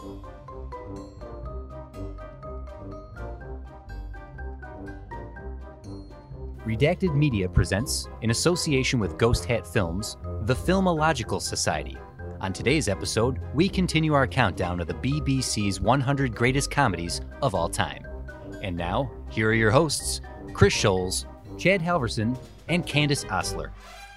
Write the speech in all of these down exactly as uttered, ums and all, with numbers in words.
Redacted Media presents, in association with Ghost Hat Films, the Filmological Society. On today's episode, we continue our countdown of the B B C's one hundred Greatest Comedies of All Time. And now, here are your hosts, Chris Scholes, Chad Halverson, and Candace Osler.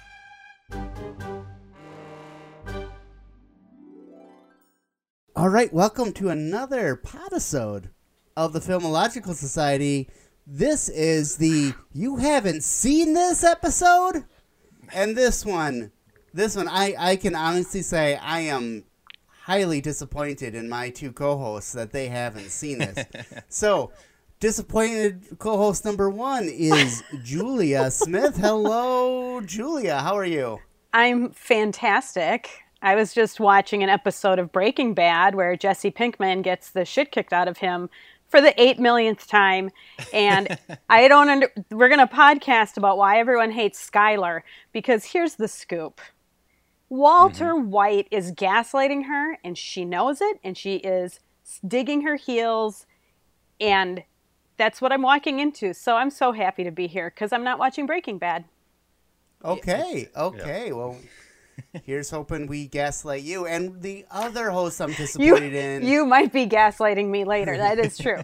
All right, welcome to another podisode of the Filmological Society. This is the You Haven't Seen This episode, and this one, this one, I, I can honestly say I am highly disappointed in my two co-hosts that they haven't seen this. So, disappointed co-host number one is Julia Smith. Hello, Julia. How are you? I'm fantastic. I was just watching an episode of Breaking Bad where Jesse Pinkman gets the shit kicked out of him for the eight millionth time. And I don't under, we're going to podcast about why everyone hates Skyler, because here's the scoop. Walter mm-hmm. White is gaslighting her, and she knows it, and she is digging her heels, and that's what I'm walking into. So I'm so happy to be here because I'm not watching Breaking Bad. Okay, okay, yeah. Well, here's hoping we gaslight you. And the other host I'm disappointed you, in... You might be gaslighting me later. That is true.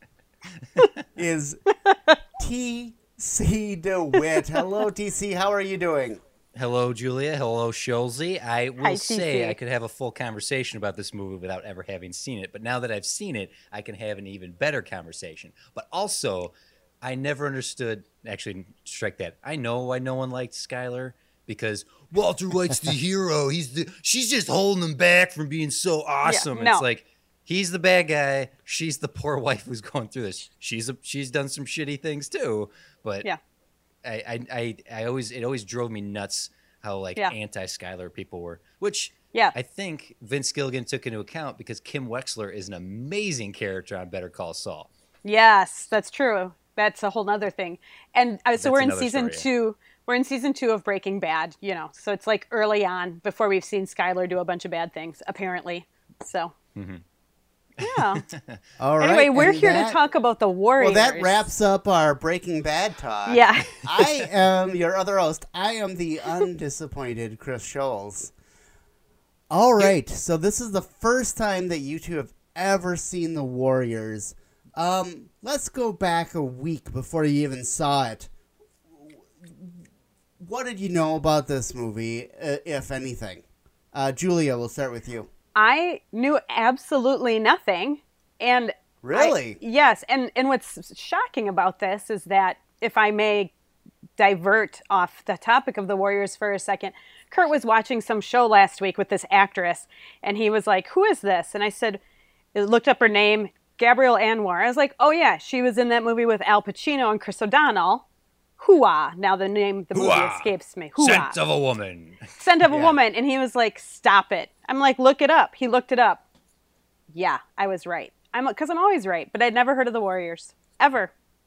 is T C DeWitt. Hello, T C. How are you doing? Hello, Julia. Hello, Scholesy. I will Hi, say T C. I could have a full conversation about this movie without ever having seen it. But now that I've seen it, I can have an even better conversation. But also, I never understood... Actually, strike that. I know why no one liked Skyler. Because Walter White's the hero. He's the she's just holding him back from being so awesome. Yeah, no. It's like he's the bad guy. She's the poor wife who's going through this. She's a, she's done some shitty things too. But yeah. I, I I I always it always drove me nuts how like yeah. anti-Skyler people were. Which yeah. I think Vince Gilligan took into account because Kim Wexler is an amazing character on Better Call Saul. Yes, that's true. That's a whole other thing. And uh, so that's we're in season story, two. Yeah. We're in season two of Breaking Bad, you know, so it's like early on before we've seen Skyler do a bunch of bad things, apparently. So, mm-hmm. yeah. All right. Anyway, we're and here that, to talk about the Warriors. Well, that wraps up our Breaking Bad talk. Yeah. I am your other host. I am the undisappointed Chris Scholes. All right. So this is the first time that you two have ever seen the Warriors. Um, let's go back a week before you even saw it. What did you know about this movie, uh, if anything? Uh, Julia, we'll start with you. I knew absolutely nothing. And Really? I, yes. And, and what's shocking about this is that, if I may divert off the topic of the Warriors for a second, Kurt was watching some show last week with this actress, and he was like, who is this? And I said, I looked up her name, Gabrielle Anwar. I was like, oh yeah, she was in that movie with Al Pacino and Chris O'Donnell. Hooah. Now the name of the movie Hooah. escapes me. Hooah. Scent of a Woman. Scent of yeah. a Woman. And he was like, stop it. I'm like, look it up. He looked it up. Yeah, I was right. I'm because I'm always right, but I'd never heard of the Warriors. Ever.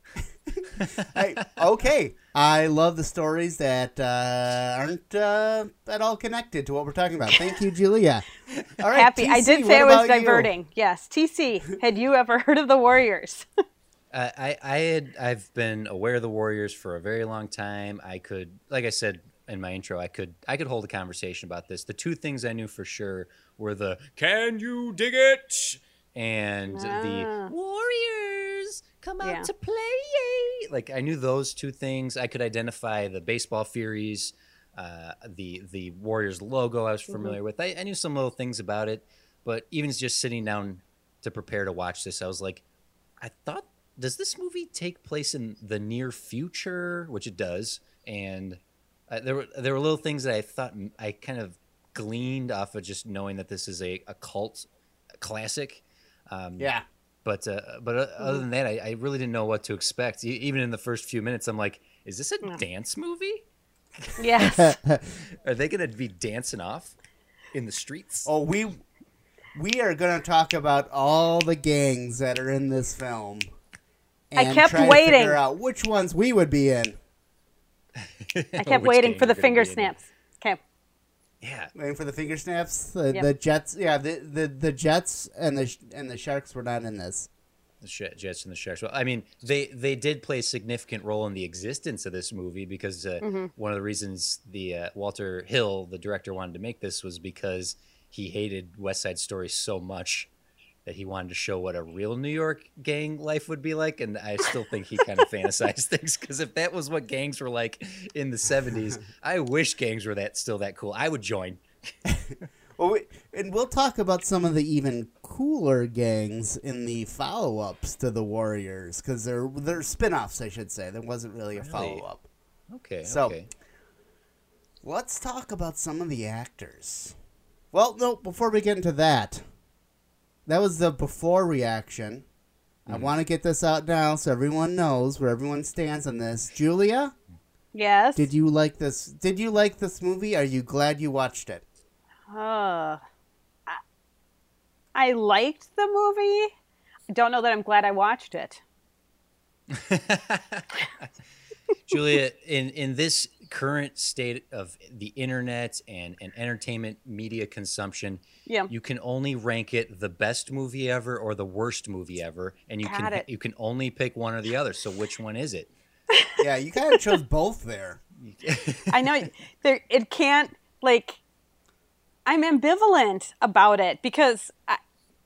Hey, okay. I love the stories that uh, aren't uh, at all connected to what we're talking about. Thank you, Julia. All right, Happy. T C, I did what say I was about you? diverting. Yes. T C, had you ever heard of the Warriors? Uh, I, I had I've been aware of the Warriors for a very long time. I could, like I said in my intro, I could I could hold a conversation about this. The two things I knew for sure were the "Can you dig it?" and Ah. the "Warriors come out Yeah. to play." Like I knew those two things. I could identify the baseball Furies, uh, the the Warriors logo. I was familiar mm-hmm. with. I, I knew some little things about it, but even just sitting down to prepare to watch this, I was like, I thought. Does this movie take place in the near future? Which it does, and uh, there were there were little things that I thought I kind of gleaned off of just knowing that this is a, a cult classic. Um, Yeah. But uh, but uh, other than that, I, I really didn't know what to expect. E- even in the first few minutes, I'm like, is this a Yeah. dance movie? Yes. Are they going to be dancing off in the streets? Oh, we we are going to talk about all the gangs that are in this film. I And kept try waiting. to figure out which ones we would be in. I kept Which waiting gang for the you're gonna finger be in. snaps. Okay. Yeah. Waiting for the finger snaps. The, Yep. the Jets, yeah, the, the the Jets and the and the Sharks were not in this. The Sh- Jets and the Sharks. Well, I mean, they they did play a significant role in the existence of this movie because uh, Mm-hmm. one of the reasons the uh, Walter Hill, the director, wanted to make this was because he hated West Side Story so much that he wanted to show what a real New York gang life would be like. And I still think he kind of fantasized things, because if that was what gangs were like in the seventies, I wish gangs were that still that cool. I would join. Well, we, and we'll talk about some of the even cooler gangs in the follow-ups to the Warriors, because they're they're spin-offs, I should say. There wasn't really a Really? follow-up. Okay. So- okay. Let's talk about some of the actors. Well, no, before we get into that, that was the before reaction. I Mm-hmm. want to get this out now so everyone knows where everyone stands on this. Julia, Yes. did you like this? Did you like this movie? Are you glad you watched it? Uh, I, I liked the movie. I don't know that I'm glad I watched it. Julia, in, in this current state of the internet and, and entertainment media consumption, Yeah. you can only rank it the best movie ever or the worst movie ever, and you Got can it. you can only pick one or the other. So which one is it? Yeah, you kind of chose both there. I know there. It can't like. I'm ambivalent about it because I,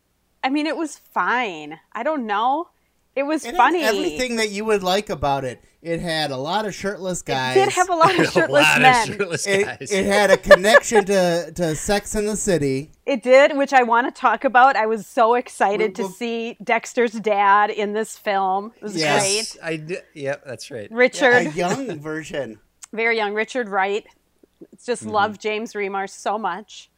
I mean, it was fine. I don't know. It was It funny. had everything that you would like about it. It had a lot of shirtless guys. It did have a lot of A shirtless lot of men. shirtless It, guys. it had a connection to, to Sex in the City. It did, which I want to talk about. I was so excited Well, to well- see Dexter's dad in this film. It was Yes. great. I d- yep, that's right. Richard, A young version. very young Richard Wright. Just Mm-hmm. love James Remar so much.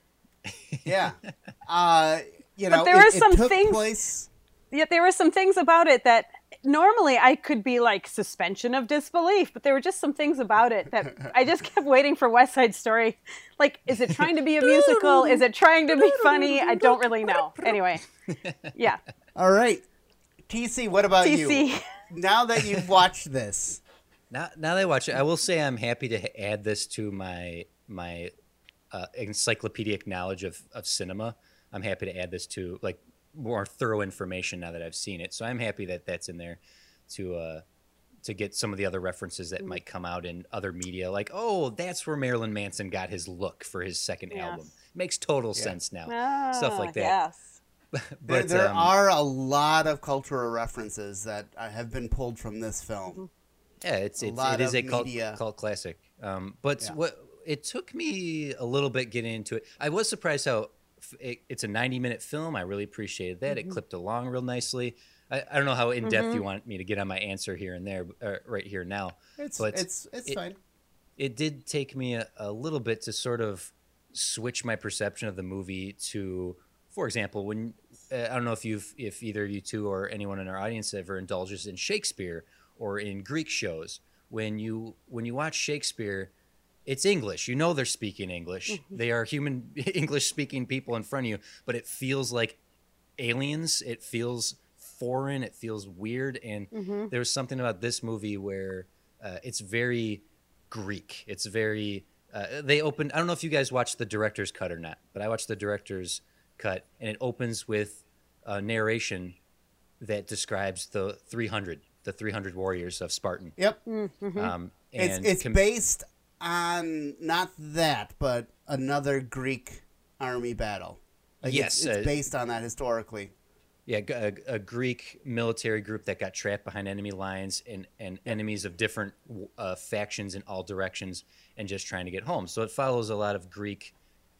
Yeah. Uh, you know, there it, are it some took things- place. Yet there were some things about it that normally I could be like suspension of disbelief, but there were just some things about it that I just kept waiting for West Side Story. Like, is it trying to be a musical? Is it trying to be funny? I don't really know. Anyway, yeah. All right. T C, what about T you? C. Now that you've watched this. Now, now that I watch it, I will say I'm happy to ha- add this to my my uh, encyclopedic knowledge of, of cinema. I'm happy to add this to like more thorough information now that I've seen it. So I'm happy that that's in there to uh, to get some of the other references that might come out in other media. Like, oh, that's where Marilyn Manson got his look for his second Yes. album. Makes total sense now. Stuff Ah, like that. Yes. There, But there um, are a lot of cultural references that uh, have been pulled from this film. Yeah, it's A it's lot it is of a cult, media. cult classic. Um, but Yeah. what it took me a little bit getting into it. I was surprised how f- it, it's a ninety minute film. I really appreciated that. Mm-hmm. It clipped along real nicely. I, I don't know how in depth you want me to get on my answer here and there, uh, right here now. It's But it's it's it- fine. It did take me a, a little bit to sort of switch my perception of the movie to, for example, when uh, I don't know if you've if either of you two or anyone in our audience ever indulges in Shakespeare or in Greek shows. When you when you watch Shakespeare, it's English. You know they're speaking English. They are human English speaking people in front of you, but it feels like aliens. It feels foreign. It feels weird. And there's something about this movie where uh, it's very Greek. It's very. Uh, they opened. I don't know if you guys watched the director's cut or not, but I watched the director's cut, and it opens with a narration that describes the three hundred, the three hundred warriors of Spartan. Yep. Um, It's and it's com- based on not that, but another Greek army battle. Like Yes, it's, it's uh, based on that historically. Yeah, g- a, a Greek military group that got trapped behind enemy lines and, and enemies of different uh, factions in all directions and just trying to get home. So it follows a lot of Greek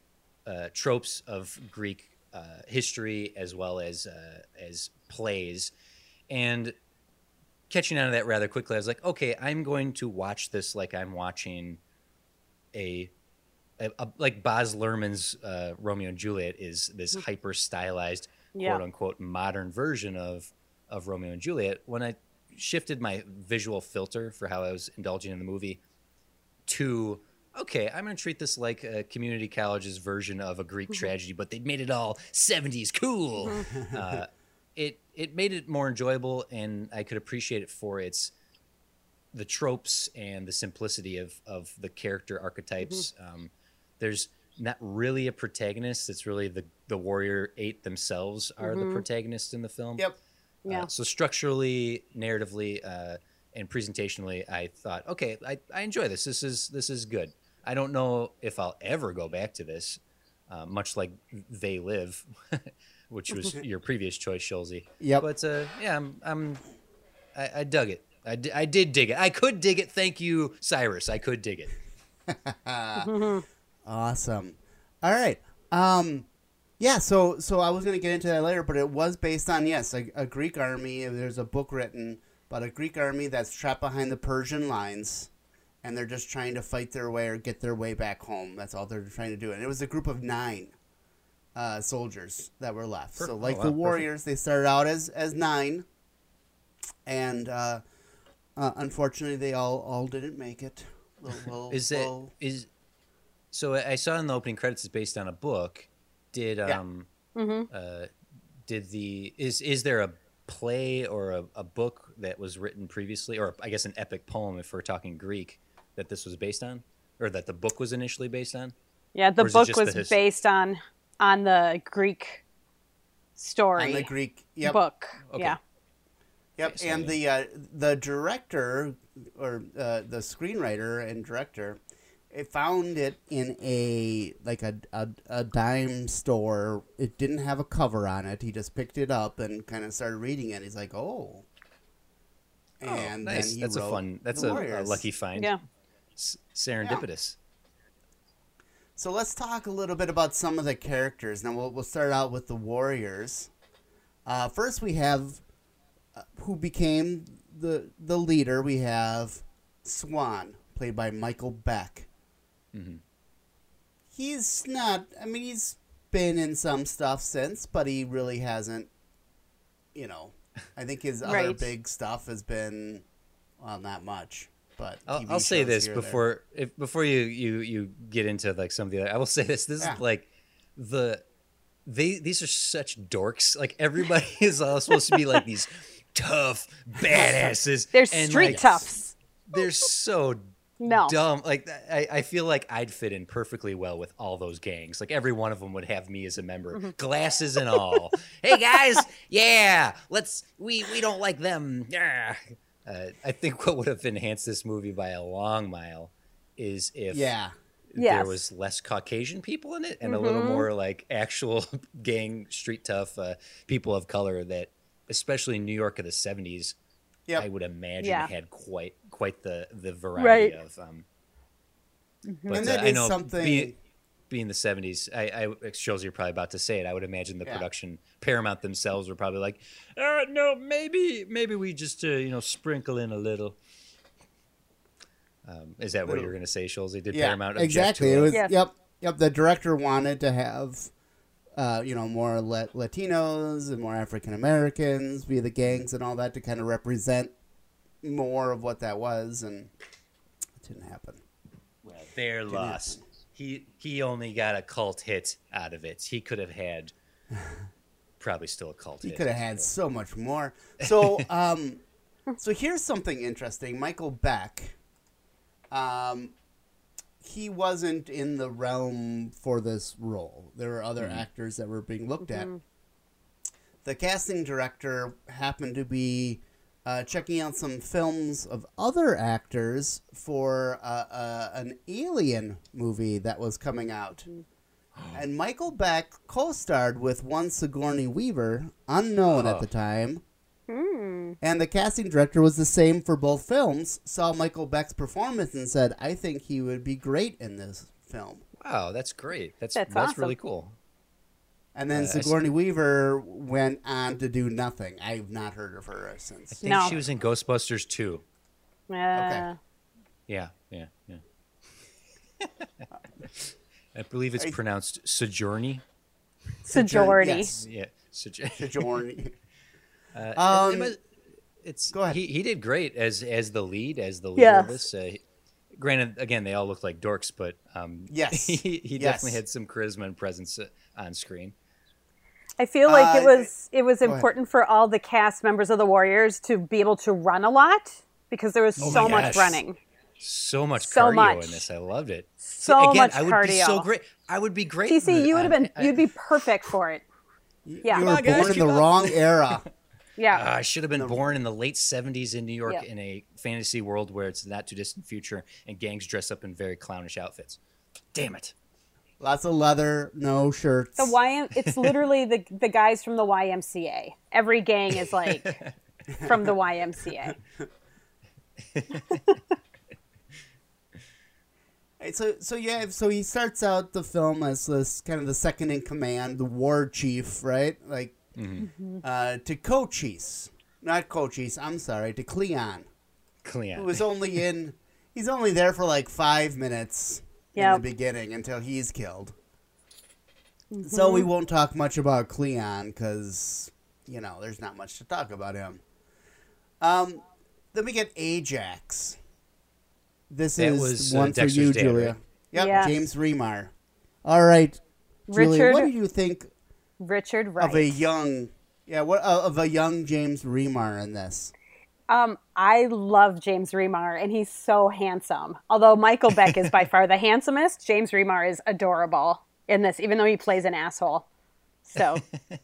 uh, tropes of Greek uh, history as well as uh, as plays. And catching on to that rather quickly, I was like, okay, I'm going to watch this like I'm watching a a, a, like Baz Luhrmann's uh, Romeo and Juliet is this hyper stylized, Yeah. quote unquote, modern version of of Romeo and Juliet. When I shifted my visual filter for how I was indulging in the movie to, okay, I'm going to treat this like a community college's version of a Greek tragedy, but they made it all seventies cool. uh, it it made it more enjoyable, and I could appreciate it for its the tropes and the simplicity of of the character archetypes. Um, there's not really a protagonist. It's really the the Warrior Eight themselves are Mm-hmm. the protagonists in the film. Yep. Yeah. Uh, so structurally, narratively, uh, and presentationally, I thought, okay, I, I enjoy this. This is this is good. I don't know if I'll ever go back to this, uh, much like They Live, which was your previous choice, Schulze. Yep. But uh, yeah, I'm, I'm I, I dug it. I, di- I did dig it. I could dig it. Thank you, Cyrus. I could dig it. Awesome. All right. Um, yeah. So so I was going to get into that later, but it was based on yes, a, a Greek army. There's a book written about a Greek army that's trapped behind the Persian lines, and they're just trying to fight their way or get their way back home. That's all they're trying to do. And it was a group of nine uh, soldiers that were left. So Perfect. like Oh, wow, the perfect. Warriors, they started out as as nine, and uh, uh, unfortunately, they all all didn't make it. Little, little, Is that little- is so? I saw in the opening credits it's based on a book. Did Yeah. um uh did the is is there a play or a, a book that was written previously, or I guess an epic poem if we're talking Greek, that this was based on, or that the book was initially based on? Yeah, the Or is it book just the was his- based on on the Greek story on the Greek yep. book. Okay. Yeah. Yep, Okay, so and yeah. the uh, the director or uh, the screenwriter and director, it found it in a like a, a a dime store. It didn't have a cover on it. He just picked it up and kind of started reading it. He's like, oh. Oh, And nice. then he That's a wrote fun. That's The a, a Warriors. lucky find. Yeah. S- serendipitous. So let's talk a little bit about some of the characters. Now we'll we'll start out with the Warriors. Uh, first, we have uh, who became the the leader. We have Swan, played by Michael Beck. Mhm. He's not. I mean, he's been in some stuff since, but he really hasn't. You know, I think his other Right. big stuff has been, well, not much. But I'll, T V I'll say shows this here or there. before if before you, you you get into like some of the other. I will say this. This Yeah. is like the they these are such dorks. Like everybody is all supposed to be like these tough badasses. They're and, street like, toughs. They're so No. dumb. Like I, I feel like I'd fit in perfectly well with all those gangs. Like every one of them would have me as a member, Mm-hmm. glasses and all. Hey guys, yeah, let's. We we don't like them. Yeah. Uh, I think what would have enhanced this movie by a long mile is if yeah, there Yes. was less Caucasian people in it and a little more like actual gang street tough uh, people of color that, especially in New York of the seventies, yep. I would imagine Yeah. had quite quite the the variety Right. of. Um, Mm-hmm. but And that uh, I is know something- being, being the seventies, I, I it shows you're probably about to say it. I would imagine the Yeah. production Paramount themselves were probably like, uh, no, maybe maybe we just uh, you know sprinkle in a little. Um, is that what you were going to say, Schulze? Did yeah, Paramount object exactly. to It a- was Yes. yep, yep. The director wanted to have, uh, you know, more La- Latinos and more African Americans be the gangs and all that to kind of represent more of what that was, and it didn't happen. Well, their loss. He he only got a cult hit out of it. He could have had probably still a cult He hit. could have had so much more. So, um, so here's something interesting. Michael Beck, um, he wasn't in the realm for this role. There were other actors that were being looked at. The casting director happened to be uh, checking out some films of other actors for uh, uh, an Alien movie that was coming out. And Michael Beck co-starred with one Sigourney Weaver, unknown at the time. And the casting director was the same for both films, saw Michael Beck's performance and said, I think he would be great in this film. Wow, that's great. That's That's that's, awesome. really cool. And then Uh, I s- Sigourney Weaver went on to do nothing. I've not heard of her I since. think No. she was in Ghostbusters too. Uh, Okay. Yeah, yeah, yeah. I believe it's pronounced Sojourney. Sojourner. Yes. Yeah, Sojourn. Sigourney. Uh, Um, it must- it's go ahead. He he did great as as the lead, as the leader Yes. of this. Uh, granted, again, they all look like dorks, but um, Yes. he, he Yes. definitely had some charisma and presence uh, on screen. I feel like it Uh, was it was ahead. important for all the cast members of the Warriors to be able to run a lot because there was Oh so my much gosh. running. So much So cardio much. in this. I loved it. So Again, much I would be so cardio. great. I would be great. T C, in the- you would have been, I- I- you'd be perfect for it. Yeah. You on, were guys, born in keep the up. wrong era. Yeah. Uh, I should have been born in the late seventies in New York Yeah. in a fantasy world where it's not too distant future and gangs dress up in very clownish outfits. Damn it. Lots of leather, no shirts. The Y M it's literally the the guys from the Y M C A. Every gang is like from the Y M C A. Right, So, so yeah, so he starts out the film as this kind of the second in command, the war chief, right? Like, Mm-hmm. uh, to Cochise, not Cochise. I'm sorry, to Cleon, Cleon. who was only in. He's only there for like five minutes in Yep. the beginning until he's killed. So we won't talk much about Cleon because you know there's not much to talk about him. Um, then we get Ajax. This That is was, uh, one for Dexter's you, dad, Julia. right? Yep, Yes. James Remar. All right, Julia, Richard- what do you think Richard Wright. of a young, yeah, what uh, of a young James Remar in this? Um, I love James Remar, and he's so handsome. Although Michael Beck is by far the handsomest, James Remar is adorable in this, even though he plays an asshole. So,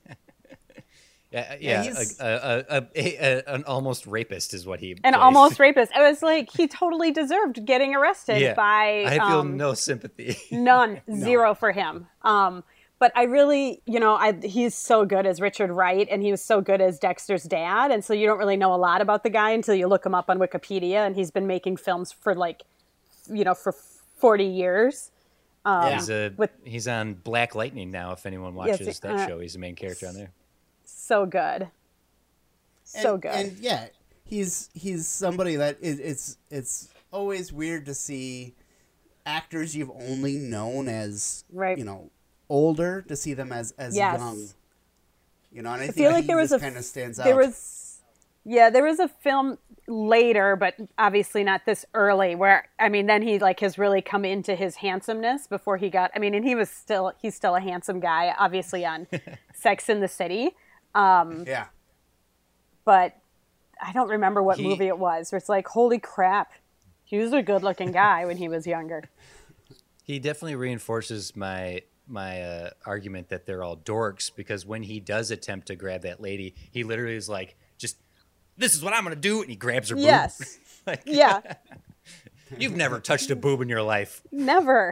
Yeah, Yeah, yeah, he's- a, a, a, a, a, an almost rapist is what he. an plays. almost rapist. I was like, he totally deserved getting arrested Yeah, by. I feel um, no sympathy. None, zero for him. Um, but I really, you know, I he's so good as Richard Wright, and he was so good as Dexter's dad, and so you don't really know a lot about the guy until you look him up on Wikipedia, and he's been making films for like, you know, for forty years. Um, He's a, with he's on Black Lightning now. If anyone watches Yes, that uh, show, he's the main character on there. so good, so and, good. And yeah, he's he's somebody that is it's it's always weird to see actors you've only known as Right. you know older to see them as as Yes. young. You know, and I, I think feel like he there was just a kind of stands there out. was yeah there was a film later, but obviously not this early, where I mean then he like has really come into his handsomeness before he got I mean and he was still he's still a handsome guy, obviously, on Sex in the City, um yeah. but I don't remember what He- movie it was where it's like, holy crap, he was a good looking guy when he was younger. He definitely reinforces my my uh, argument that they're all dorks, because when he does attempt to grab that lady, he literally is like, just, this is what I'm going to do. And he grabs her boob. Yes. Like, Yeah. You've never touched a boob in your life. Never.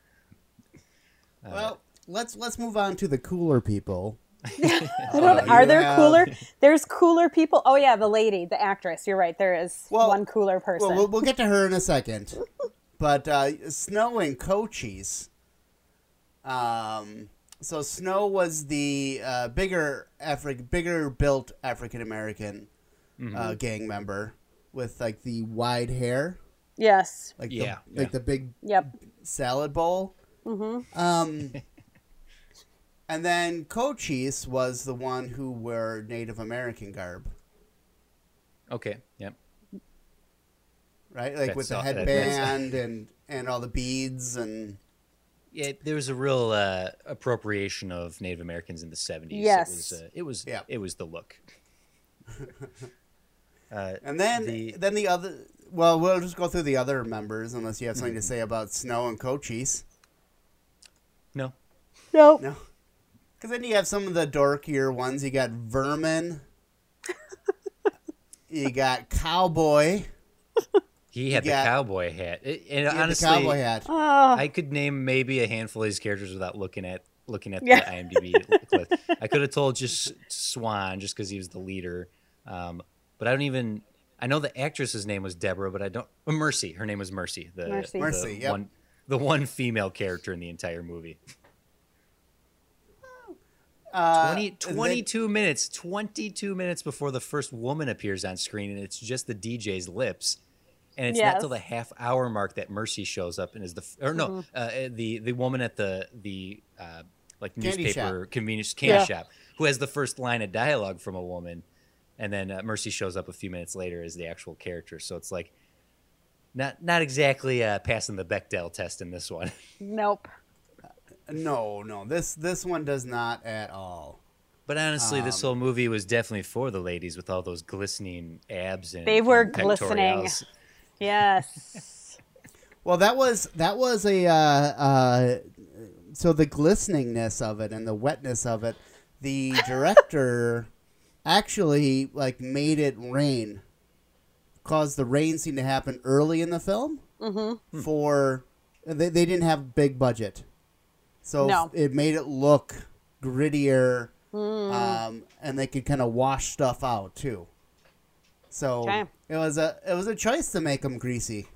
Well, let's let's move on to the cooler people. I don't, are you there have- cooler? There's cooler people. Oh yeah, the lady, the actress. You're right. There is Well- one cooler person. Well, we'll, we'll get to her in a second. But uh, Snow and Cochise. Um, so Snow was the uh, bigger Afri- bigger built African American uh, gang member with like the wide hair, Yes. like Yeah, the, like yeah. the big Yep. salad bowl. Mm-hmm. Um, and then Cochise was the one who wore Native American garb, Okay. Yep. right? Like with the That's all- that- headband and and all the beads and. Yeah, there was a real uh, appropriation of Native Americans in the seventies. Yes. It was, uh, it was, Yeah. it was the look. uh, And then The- then the other. Well, we'll just go through the other members unless you have something to say about Snow and Cochise. no. Nope. No, because then you have some of the dorkier ones. You got Vermin. You got Cowboy. He had the got- cowboy hat. It- and You had honestly, the cowboy hat. Oh, I could name maybe a handful of these characters without looking at looking at Yeah. the IMDb list. I could have told just Swan just because he was the leader, um, but I don't even. I know the actress's name was Deborah, but I don't. uh, Mercy, her name was Mercy. The, Mercy. the Mercy, yep. one, the one female character in the entire movie. Uh, twenty, and then- twenty-two minutes, twenty-two minutes before the first woman appears on screen, and it's just the D J's lips. And it's not Yes. till the half hour mark that Mercy shows up and is the f- or no Mm-hmm. uh, the the woman at the the uh, like Candy newspaper convenience candy Yeah. shop who has the first line of dialogue from a woman, and then uh, Mercy shows up a few minutes later as the actual character. So it's like not not exactly uh, passing the Bechdel test in this one. nope. No, no. This this one does not at all. But honestly, this Um, whole movie was definitely for the ladies with all those glistening abs and They were and glistening. pectorals. Yes. Well, that was that was a uh, uh, so the glisteningness of it and the wetness of it. The director actually like made it rain, caused the rain scene to happen early in the film. Mm-hmm. For they they didn't have big budget, so No. it made it look grittier, Mm. um, and they could kind of wash stuff out too. So Okay. it was a it was a choice to make them greasy.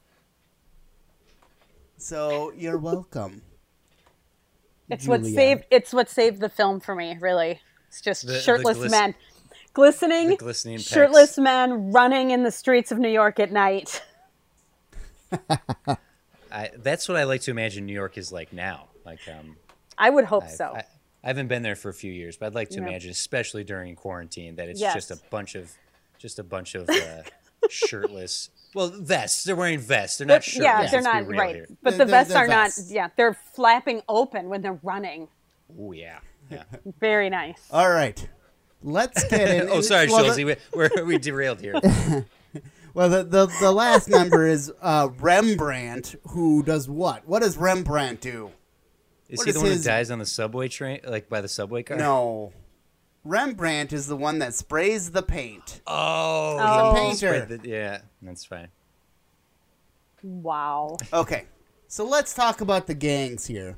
So you're welcome. It's what Julia. saved. It's what saved the film for me. Really, it's just The- the shirtless glis- men, glistening, The glistening pecs. shirtless men running in the streets of New York at night. I, that's what I like to imagine New York is like now. Like, um, I would hope I, so. I, I haven't been there for a few years, but I'd like to Yeah. imagine, especially during quarantine, that it's Yes. just a bunch of, just a bunch of uh, shirtless. Well, vests. They're wearing vests. They're not But, shirtless. yeah, let's they're be not real right. here. But the They're- vests they're are vests. not. Yeah, they're flapping open when they're running. Oh yeah. Yeah. Very nice. All right, let's get in. oh, sorry, well, Schulze. the, We, we're, we derailed here. well, the, the the last member is uh, Rembrandt, who does what? What does Rembrandt do? Is What he is the one his- who dies on the subway train, like by the subway car? No, Rembrandt is the one that sprays the paint. Oh, Oh. he Painter. spread the- yeah, that's fine. Wow. Okay, so let's talk about the gangs here.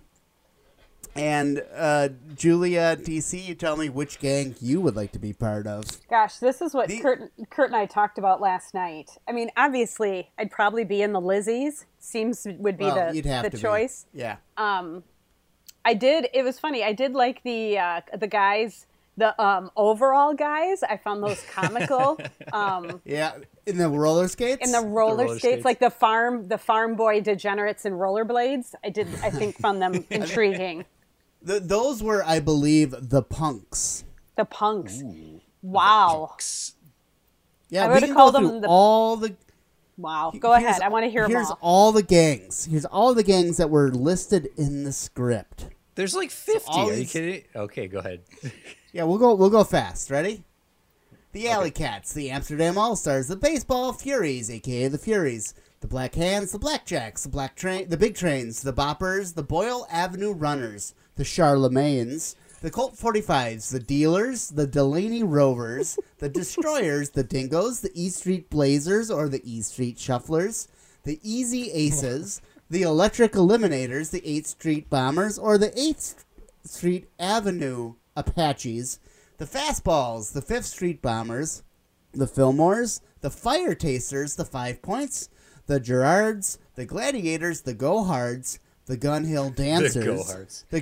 And uh, Julia, D C, you tell me which gang you would like to be part of. Gosh, this is what The- Kurt, Kurt and I talked about last night. I mean, obviously, I'd probably be in the Lizzies. Seems would be Well, the you'd have the to be. choice. Yeah. I did. It was funny. I did like the uh, the guys, the um, overall guys. I found those comical. um, Yeah, in the roller skates. in the roller, roller skates, skates. like the farm, the farm boy degenerates in rollerblades. I did. I think found them intriguing. Th- those were, I believe, the punks. The punks. Wow. Yeah, I we would've can called go them through the- all the. Wow. Go here's- ahead. I want to hear them Here's all. all the gangs. Here's all the gangs that were listed in the script. There's like fifty. all Are you these- kidding? Okay, go ahead. Yeah, we'll go. We'll go fast. Ready? The Alley Cats, the Amsterdam All Stars, the Baseball Furies, aka the Furies, the Black Hands, the Blackjacks, the Black Train, the Big Trains, the Boppers, the Boyle Avenue Runners, the Charlemagnes, the Colt forty-fives, the Dealers, the Delaney Rovers, the Destroyers, the Dingoes, the E Street Blazers or the E Street Shufflers, the Easy Aces, the Electric Eliminators, the eighth Street Bombers, or the eighth Street Avenue Apaches, the Fastballs, the fifth Street Bombers, the Fillmores, the Fire Tasters, the Five Points, the Gerards, the Gladiators, the Go Hards, the Gun Hill Dancers, Go Hards. the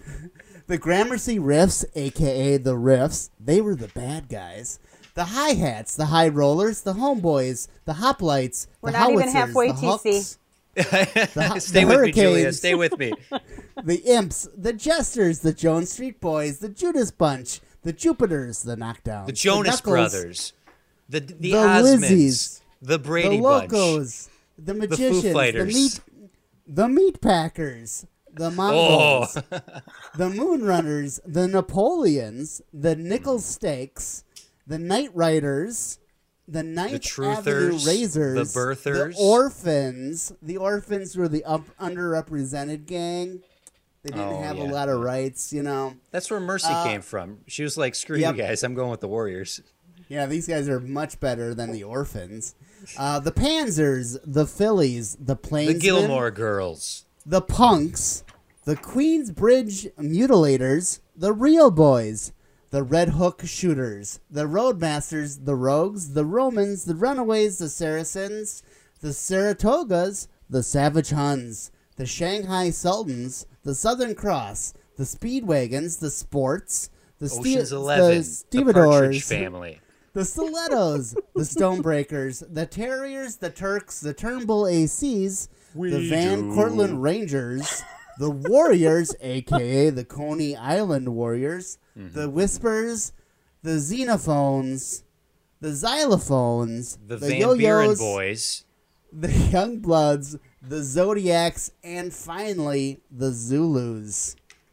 the Gramercy Riffs, aka the Riffs, they were the bad guys. The Hi Hats, the High Rollers, the Homeboys, the Hoplites, We're the not even Howitzers, halfway, the T C. Hooks, the, Stay the with me, Julia. Hurricanes, Stay with me. the Imps, the Jesters, the Jones Street Boys, the Judas Bunch, the Jupiters, the Knockdowns, The Jonas Knuckles, Brothers. The the, the Osmonds. Lizzies, The Brady the Bunch. Locos, the Magicians, the, Fighters. meat, the Meat Packers, the Mongols, the Moonrunners, the Napoleons, the Nickel Steaks, the Night Riders, the Ninth Truthers, Avenue Razors, the Birthers. the Orphans. The Orphans were the up, underrepresented gang. They didn't Oh, have a yeah. lot of rights, you know. That's where Mercy came from. She was like, "Screw Yep. you guys. I'm going with the Warriors." Yeah, these guys are much better than the Orphans. Uh, the Panzers, the Phillies, the The Plainsmen, Gilmore Girls. the Punks, the Queensbridge Mutilators, the Real Boys, the Red Hook Shooters, the Roadmasters, the Rogues, the Romans, the Runaways, the Saracens, the Saratogas, the Savage Huns, the Shanghai Sultans, the Southern Cross, the Speedwagons, the Sports, the, Ocean's Ste- Eleven. the The Partridge Stevedores, Family. the Stilettos, the Stonebreakers, the Terriers, the Turks, the Turnbull A Cs, the Van do. Cortlandt Rangers, the Warriors, aka the Coney Island Warriors, Mm-hmm. the Whispers, the Xenophones, the Xylophones, The, the Van Yo-Yos, Buren Boys. the Youngbloods, the Zodiacs, and finally the Zulus.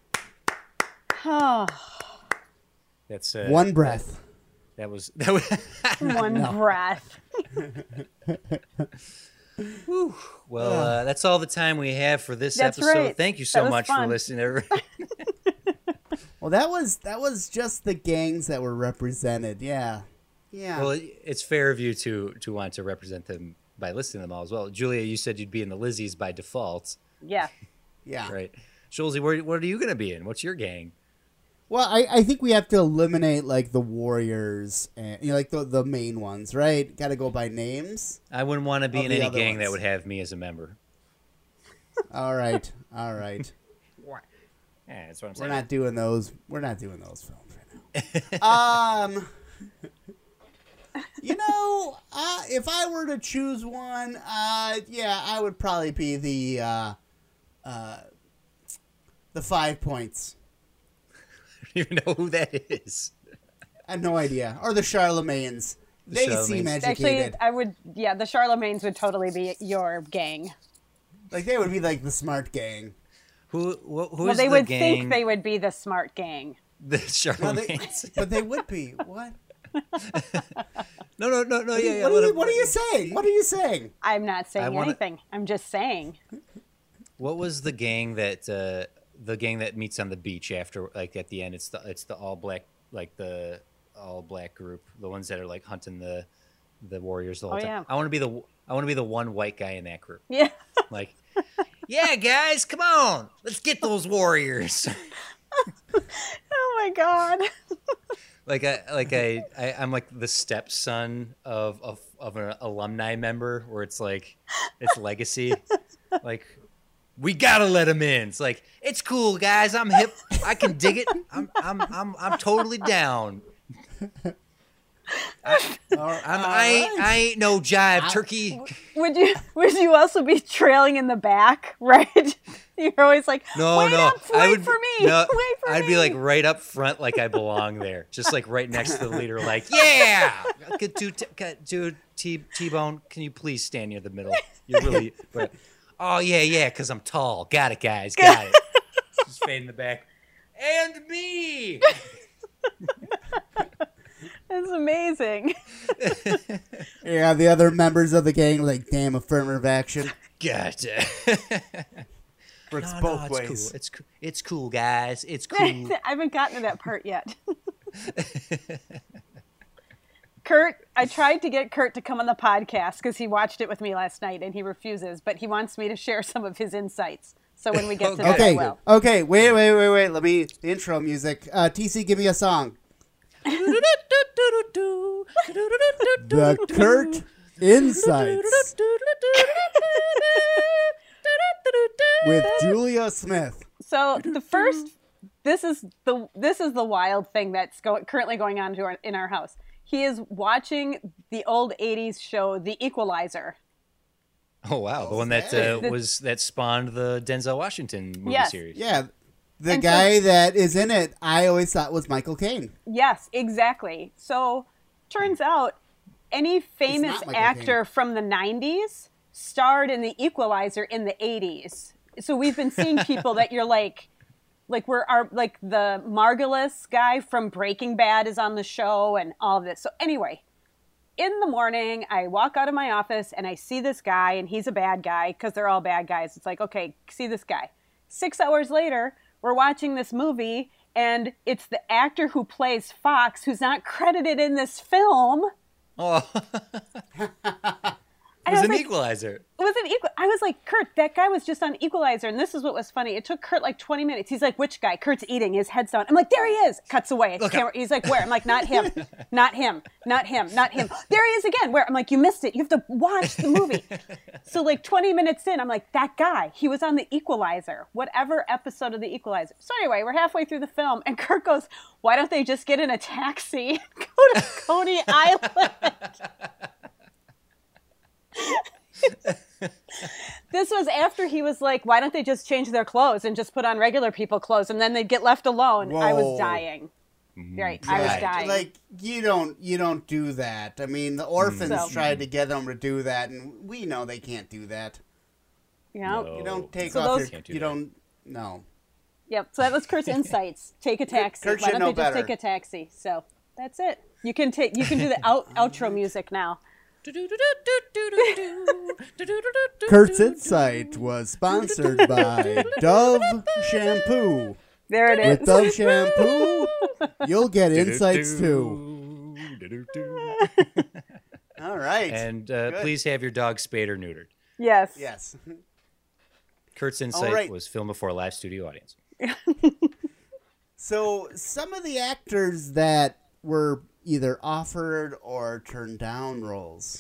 Oh, That's uh, One breath. That was that was. one breath. Whew. Well, uh, that's all the time we have for this That's episode. right. Thank you That so was much fun. for listening, everybody. Well, that was that was just the gangs that were represented. Yeah, yeah. Well, it's fair of you to to want to represent them by listening to them all as well. Julia, you said you'd be in the Lizzies by default, Yeah. yeah. right? Schulze, where what are you going to be in? What's your gang? Well, I, I think we have to eliminate like the warriors and you know, like the the main ones, right? Got to go by names. I wouldn't want to be Of in the any other gang that ones. would have me as a member. All right, all right. Yeah, that's what I'm We're saying. not doing those. We're not doing those films right now. um, you know, uh, if I were to choose one, uh, yeah, I would probably be the uh, uh, the Five Points. I don't even know who that is. I have no idea. Or the Charlemagnes. The They Charlemagnes. seem Actually, educated. I would. Yeah, the Charlemagnes would totally be your gang. Like they would be like the smart gang. Who wh- who Well, is they the would gang? think they would be the smart gang. The No, they, Charlemagnes. but they would be. What? No, no, no, no. Yeah, yeah. what, let are you, him- what are you saying? What are you saying? I'm not saying wanna- anything. I'm just saying. What was the gang that uh, the gang that meets on the beach after, like at the end? It's the it's the all black, like the all black group, the ones that are like hunting the the warriors the whole Oh, time. yeah. I want to be the I want to be the one white guy in that group. Yeah. Like, yeah, guys, come on, let's get those warriors. Oh my god. like I like I, I I'm like the stepson of of of an alumni member, where it's like it's legacy. Like, we gotta let him in. It's like, it's cool, guys. I'm hip. I can dig it. I'm I'm I'm I'm totally down. I, I'm, I, ain't, I ain't no jive turkey. Would you would you also be trailing in the back, right? You're always like, No, wait no. up, wait I would for me, no, wait for I'd me. be like right up front, like I belong there, just like right next to the leader. Like, yeah, good dude, t- good dude, T T Bone. Can you please stand near the middle? You're really. But, oh yeah, yeah, because I'm tall. Got it, guys. Got it. Just fade in the back. And me. That's amazing. Yeah, the other members of the gang like, damn, affirmative action. Gotcha. Works No, no, both it's ways. cool. It's cool. It's cool, guys. It's cool. I haven't gotten to that part yet. Kurt, I tried to get Kurt to come on the podcast because he watched it with me last night and he refuses, but he wants me to share some of his insights. So when we get to that, I Okay, will. okay, wait, wait, wait, wait. Let me the intro music. Uh, T C, give me a song. The Kurt Insights with Julia Smith. So the first, this is the this is the wild thing that's go, currently going on to our, in our house. He is watching the old eighties show, The Equalizer. Oh wow, the one that uh, was that spawned the Denzel Washington movie Yes. series. Yeah, the And so- guy that is in it, I always thought was Michael Caine. Yes, exactly. So turns out any famous not Michael actor from the nineties starred in The Equalizer in the eighties. So we've been seeing people that you're like, like we're our like the Margulis guy from Breaking Bad is on the show and all of this. So anyway, in the morning, I walk out of my office and I see this guy, and he's a bad guy because they're all bad guys. It's like, okay, see this guy. Six hours later, we're watching this movie, and it's the actor who plays Fox who's not credited in this film. Oh, it And was I an like, equalizer. It was an equal. I was like, Kurt, that guy was just on Equalizer, and this is what was funny. It took Kurt like twenty minutes. He's like, which guy? Kurt's eating. His head's down. I'm like, there he is. Cuts away. Look Camera, up. he's like, where? I'm like, not him. Not him. Not him. Not him. There he is again. Where? I'm like, you missed it. You have to watch the movie. So like twenty minutes in, I'm like, that guy. He was on the Equalizer. Whatever episode of the Equalizer. So anyway, we're halfway through the film, and Kurt goes, why don't they just get in a taxi and go to Coney Island? This was after he was like, why don't they just change their clothes and just put on regular people clothes and then they'd get left alone. I Whoa. was dying. Right. I was Right. dying. Like you don't you don't do that. I mean, the orphans So- tried to get them to do that, and we know they can't do that. you know? No. You don't take So off those- your. Can't do You that. don't. No. Yep. So that was Kurt's insights. Take a taxi. Kurt Why should don't know they just better. take a taxi? So that's it. You can take you can do the out, outro music now. Kurt's Insight was sponsored by Dove Shampoo. There it is. With Dove Shampoo, you'll get insights too. All right. And uh, please have your dog spayed or neutered. Yes. Yes. Kurt's Insight right. was filmed before a live studio audience. So some of the actors that were either offered or turned down roles.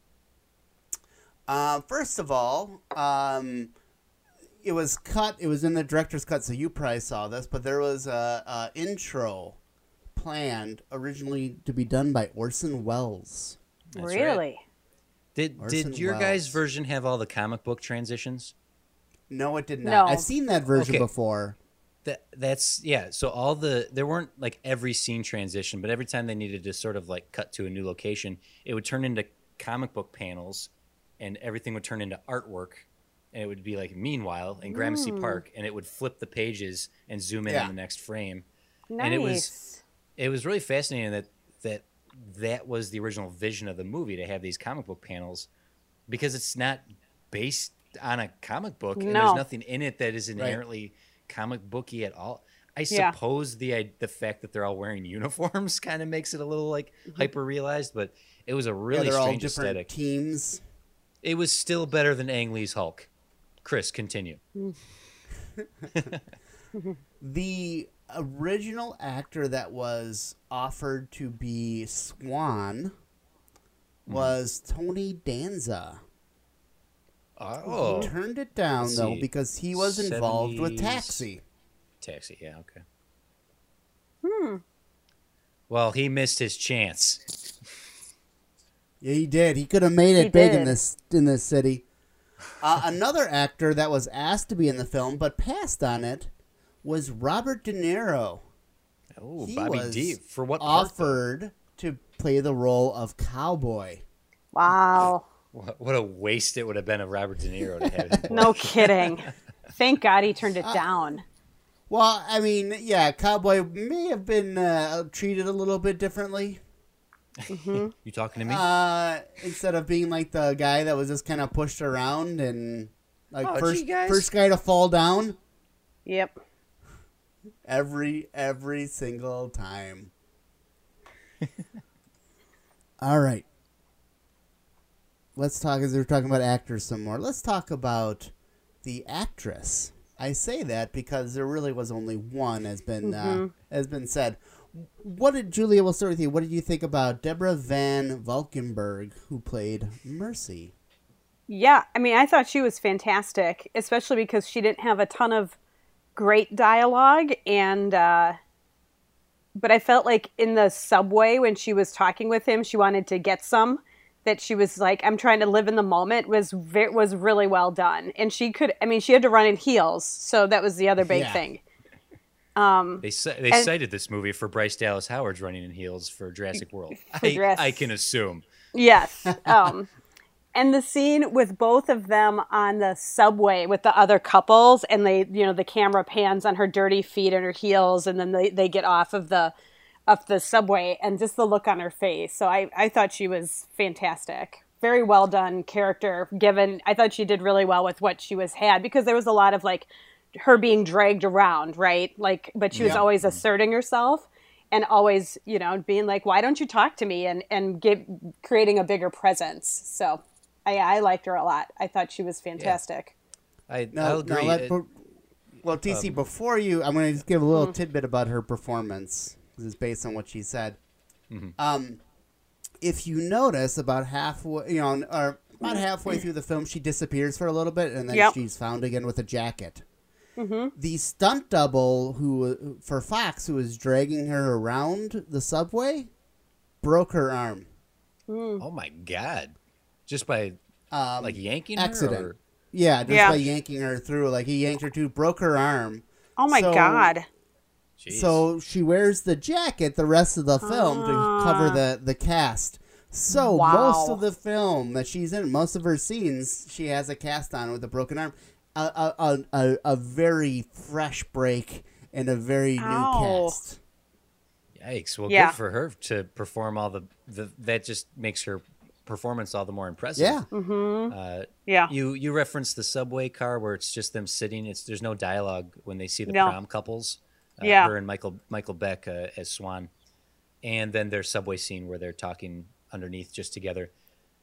Uh, first of all, um, it was cut. It was in the director's cut, so you probably saw this. But there was a, a intro planned originally to be done by Orson Welles. That's Really? Right. Did Orson Did your Welles. guys' version have all the comic book transitions? No, it did not. No. I've seen that version Okay. before. That that's yeah. So all the there weren't like every scene transition, but every time they needed to sort of like cut to a new location, it would turn into comic book panels, and everything would turn into artwork, and it would be like meanwhile in Gramercy Park, and it would flip the pages and zoom in Yeah. on the next frame. Nice. And it was it was really fascinating that that that was the original vision of the movie, to have these comic book panels, because it's not based on a comic book, and No. there's nothing in it that is inherently comic booky at all. I Yeah. suppose the I- the fact that they're all wearing uniforms kind of makes it a little like hyper realized, but it was a really yeah, they're all strange different aesthetic. teams. It was still better than Ang Lee's Hulk. Chris, continue. The original actor that was offered to be Swan was Tony Danza. Oh, He turned it down, Let's though, see. because he was involved with seventies. Taxi. Taxi. Yeah, okay. Hmm. Well, he missed his chance. Yeah, he did. He could have made it He big in did. this in this city. Uh, another actor that was asked to be in the film but passed on it was Robert De Niro. Oh, He Bobby was D. For what part, though? offered to play the role of cowboy. Wow. What, what a waste it would have been of Robert De Niro to have him play. No kidding. Thank God he turned it Uh, down. Well, I mean, yeah, cowboy may have been uh, treated a little bit differently. You talking to me? Uh, instead of being like the guy that was just kind of pushed around and like Oh, first gee, guys. first guy to fall down Yep. every every single time. All right. Let's talk, as we we're talking about actors some more. Let's talk about the actress. I say that because there really was only one, has been uh, has been said. What did Julia? We'll start with you. What did you think about Deborah Van Valkenburg, who played Mercy? Yeah, I mean, I thought she was fantastic, especially because she didn't have a ton of great dialogue, and uh, but I felt like in the subway when she was talking with him, she wanted to get some. That she was like, I'm trying to live in the moment was ve- was really well done, and she could. I mean, she had to run in heels, so that was the other big Yeah. thing. They ci- they and- cited this movie for Bryce Dallas Howard's running in heels for Jurassic World. For I, Jurassic- I can assume. Yes. Um, and the scene with both of them on the subway with the other couples, and they, you know, the camera pans on her dirty feet and her heels, and then they, they get off of the of the subway, and just the look on her face. So I, I thought she was fantastic. Very well done character given. I thought she did really well with what she was had, because there was a lot of like her being dragged around, right? Like, but she was Yeah. always asserting herself. And always, you know, being like, "Why don't you talk to me?" and and give creating a bigger presence. So, I I liked her a lot. I thought she was fantastic. I, No, I'll no, agree. let- It- well, T C, before you, I'm going to just give a little tidbit about her performance. This is based on what she said. Um, if you notice, about halfway, you know, or about halfway through the film, she disappears for a little bit, and then Yep. she's found again with a jacket. The stunt double who for Fox, who was dragging her around the subway, broke her arm. oh my God! Just by Um, like yanking accident. her. Or, Yeah, just Yeah. by yanking her through. Like he yanked her too, broke her arm. Oh my So- God! Jeez. So she wears the jacket the rest of the film to cover the, the cast. So Wow. most of the film that she's in, most of her scenes, she has a cast on with a broken arm. A a a, a, a very fresh break and a very Ow. new cast. Yikes! Well, Yeah. good for her to perform all the, the that just makes her performance all the more impressive. Yeah. Uh, Yeah. You you referenced the subway car where it's just them sitting. It's there's no dialogue when they see the No. prom couples. Uh, Yeah. Her and Michael Michael Beck uh, as Swan, and then their subway scene where they're talking underneath just together.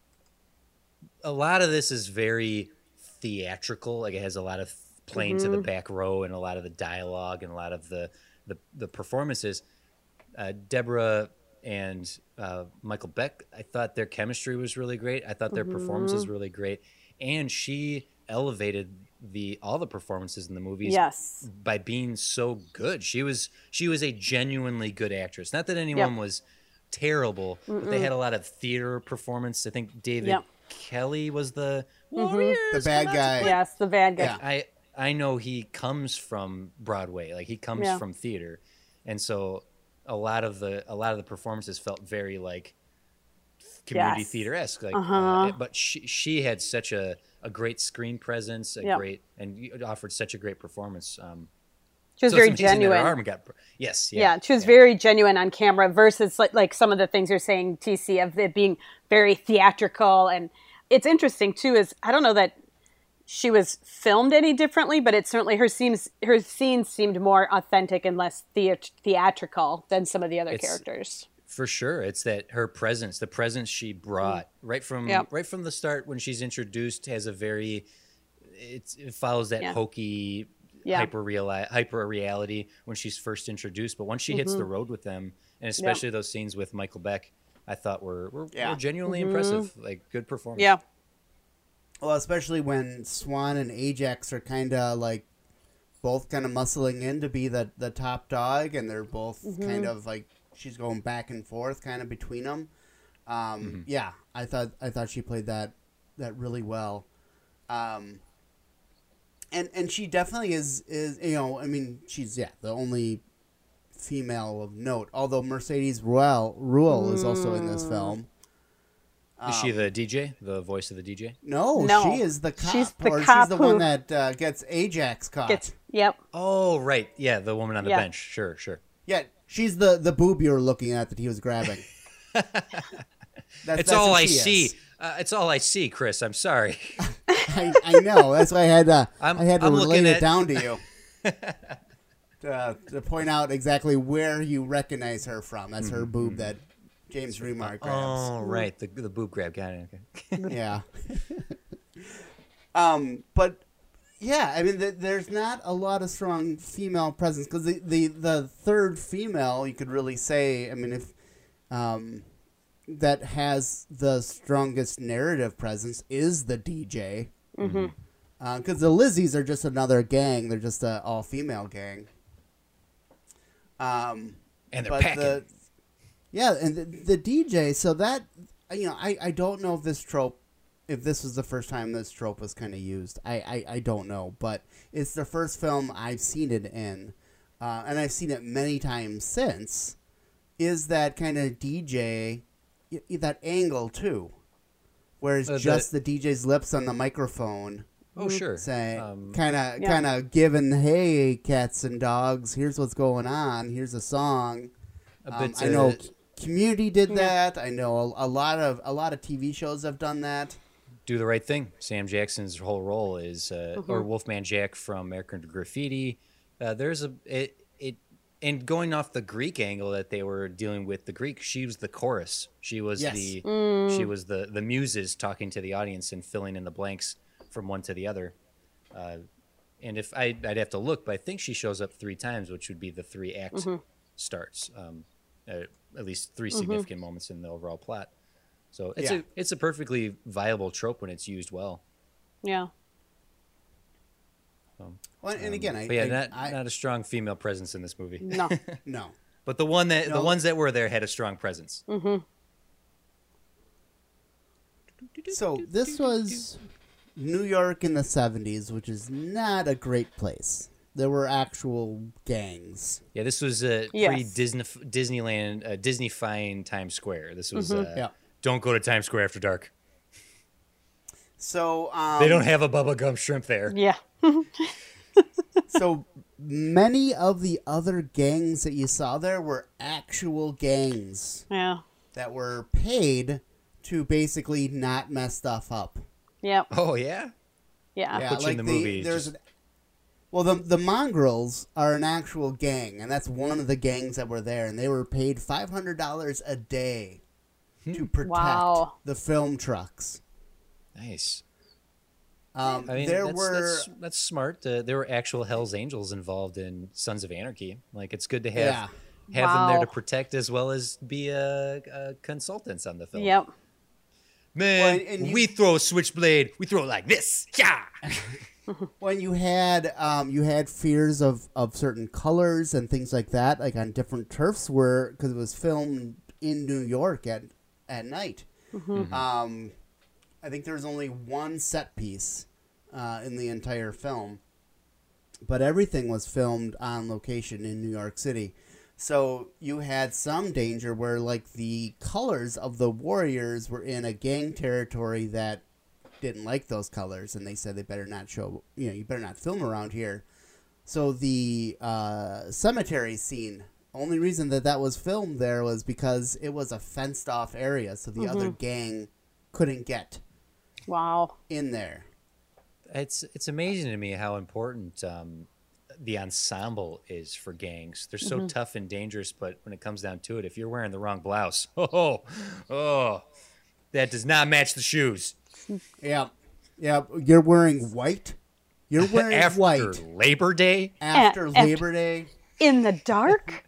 A lot of this is very theatrical. Like it has a lot of playing Mm-hmm. to the back row and a lot of the dialogue and a lot of the the, the performances. Uh, Deborah and uh, Michael Beck, I thought their chemistry was really great. I thought their Mm-hmm. performances were really great, and she elevated the all the performances in the movies Yes. by being so good. She was she was a genuinely good actress. Not that anyone Yep. was terrible, but they had a lot of theater performance. I think David Yep. Kelly was the Mm-hmm. Warriors. The bad come out guy. to play. Yes, the bad guy. Yeah. I I know he comes from Broadway, like he comes Yeah. from theater, and so a lot of the a lot of the performances felt very like community Yes. theater esque. Like, Uh-huh. uh, but she she had such a, a great screen presence, a Yep. great and you offered such a great performance. Um, She was so very it's amazing that her genuine. arm got bro- yes, yeah, Yeah, she was yeah. very genuine on camera versus like like some of the things you're saying, T C, of it being very theatrical. And it's interesting too. Is I don't know that she was filmed any differently, but it certainly her scenes her scenes seemed more authentic and less theat- theatrical than some of the other It's- characters. For sure, it's that her presence, the presence she brought right from Yep. right from the start when she's introduced, has a very it's, it follows that Yeah. hokey Yeah. hyper real hyper reality when she's first introduced. But once she hits the road with them, and especially those scenes with Michael Beck, I thought were were, Yeah. were genuinely impressive. Like good performance. Yeah, Well, especially when Swan and Ajax are kind of like both kind of muscling in to be the, the top dog, and they're both kind of like she's going back and forth kind of between them. Um, Yeah, I thought I thought she played that that really well. Um, and and she definitely is is you know I mean she's yeah the only female of note. Although Mercedes Ruel Ruel is also in this film. Is she the D J, the voice of the D J? No, No. she is the cop. She's the or cop she's the one who- that uh, gets Ajax caught. gets yep. Oh, right. Yeah, the woman on the Yeah. bench. Sure, sure. Yeah, she's the the boob you were looking at that he was grabbing. That's, It's that's all who I she is. see. Uh, it's all I see, Chris. I'm sorry. I, I know. That's why I had to. I'm- I had to I'm relay looking it at- down to you to, to point out exactly where you recognize her from. That's her boob that James Remar grabs. Oh, right. The the boob grab. Got it. Okay. Yeah. um, but yeah, I mean, th- there's not a lot of strong female presence because the, the the third female you could really say. I mean, if um, that has the strongest narrative presence is the D J. Mm-hmm. Because the Lizzies are just another gang. They're just a all female gang. Um, And they're but packing. the yeah, and the, the D J. So that you know, I, I don't know if this trope, if this was the first time this trope was kind of used. I, I, I don't know, but it's the first film I've seen it in, uh, and I've seen it many times since. Is that kind of D J, y- y- that angle too, where it's Uh, the- just the D J's lips on the microphone. Oh, sure. Say Um, kind of Yeah. kind of giving, hey cats and dogs, here's what's going on, here's a song. a Um, bit, I know uh, Community did Yeah. that. I know a, a lot of a lot of T V shows have done that. Do the right thing. Sam Jackson's whole role is, uh, Mm-hmm. or Wolfman Jack from American Graffiti. Uh, there's a it it and going off the Greek angle that they were dealing with the Greek. She was the chorus. She was Yes. the Mm. she was the the muses talking to the audience and filling in the blanks from one to the other. Uh, and if I I'd have to look, but I think she shows up three times, which would be the three act Mm-hmm. starts. Um, uh, at least three significant moments in the overall plot. So it's Yeah. a it's a perfectly viable trope when it's used well. Yeah. Well, and again, I, But yeah, I, not I- not a strong female presence in this movie. No. no. But the one that No. the ones that were there had a strong presence. So this was New York in the seventies, which is not a great place. There were actual gangs. Yeah, this was uh, Yes. pre Disney Disneyland uh, Disney-fying Times Square. This was uh, Yeah. don't go to Times Square after dark. So um, They don't have a Bubba Gump shrimp there. Yeah. so many of the other gangs that you saw there were actual gangs Yeah. that were paid to basically not mess stuff up. Yep. Oh yeah. Yeah. Yeah, Put you like in the the- movie. there's just- an, well, the the mongrels are an actual gang, and that's one of the gangs that were there, and they were paid five hundred dollars a day to protect Wow. the film trucks. Nice. Um, I mean, there that's, were that's, that's smart. Uh, there were actual Hell's Angels involved in Sons of Anarchy. Like, it's good to have Yeah. have them there Wow. to protect as well as be a, a consultants on the film. Yep. Man, Well, and when you- we throw a switchblade, we throw it like this. Yeah. when you had um, you had fears of, of certain colors and things like that, like on different turfs, were because it was filmed in New York at at night. Um, I think there was only one set piece uh, in the entire film, but everything was filmed on location in New York City. So you had some danger where, like, the colors of the Warriors were in a gang territory that didn't like those colors, and they said they better not show, you know, you better not film around here. So the uh, cemetery scene, only reason that that was filmed there was because it was a fenced off area, so the other gang couldn't get Wow. in there. It's it's amazing to me how important um, the ensemble is for gangs. They're so tough and dangerous, but when it comes down to it, if you're wearing the wrong blouse, oh, oh, that does not match the shoes. Yeah, yeah. You're wearing white. You're wearing After white Labor Day, after after- Labor Day. In the dark?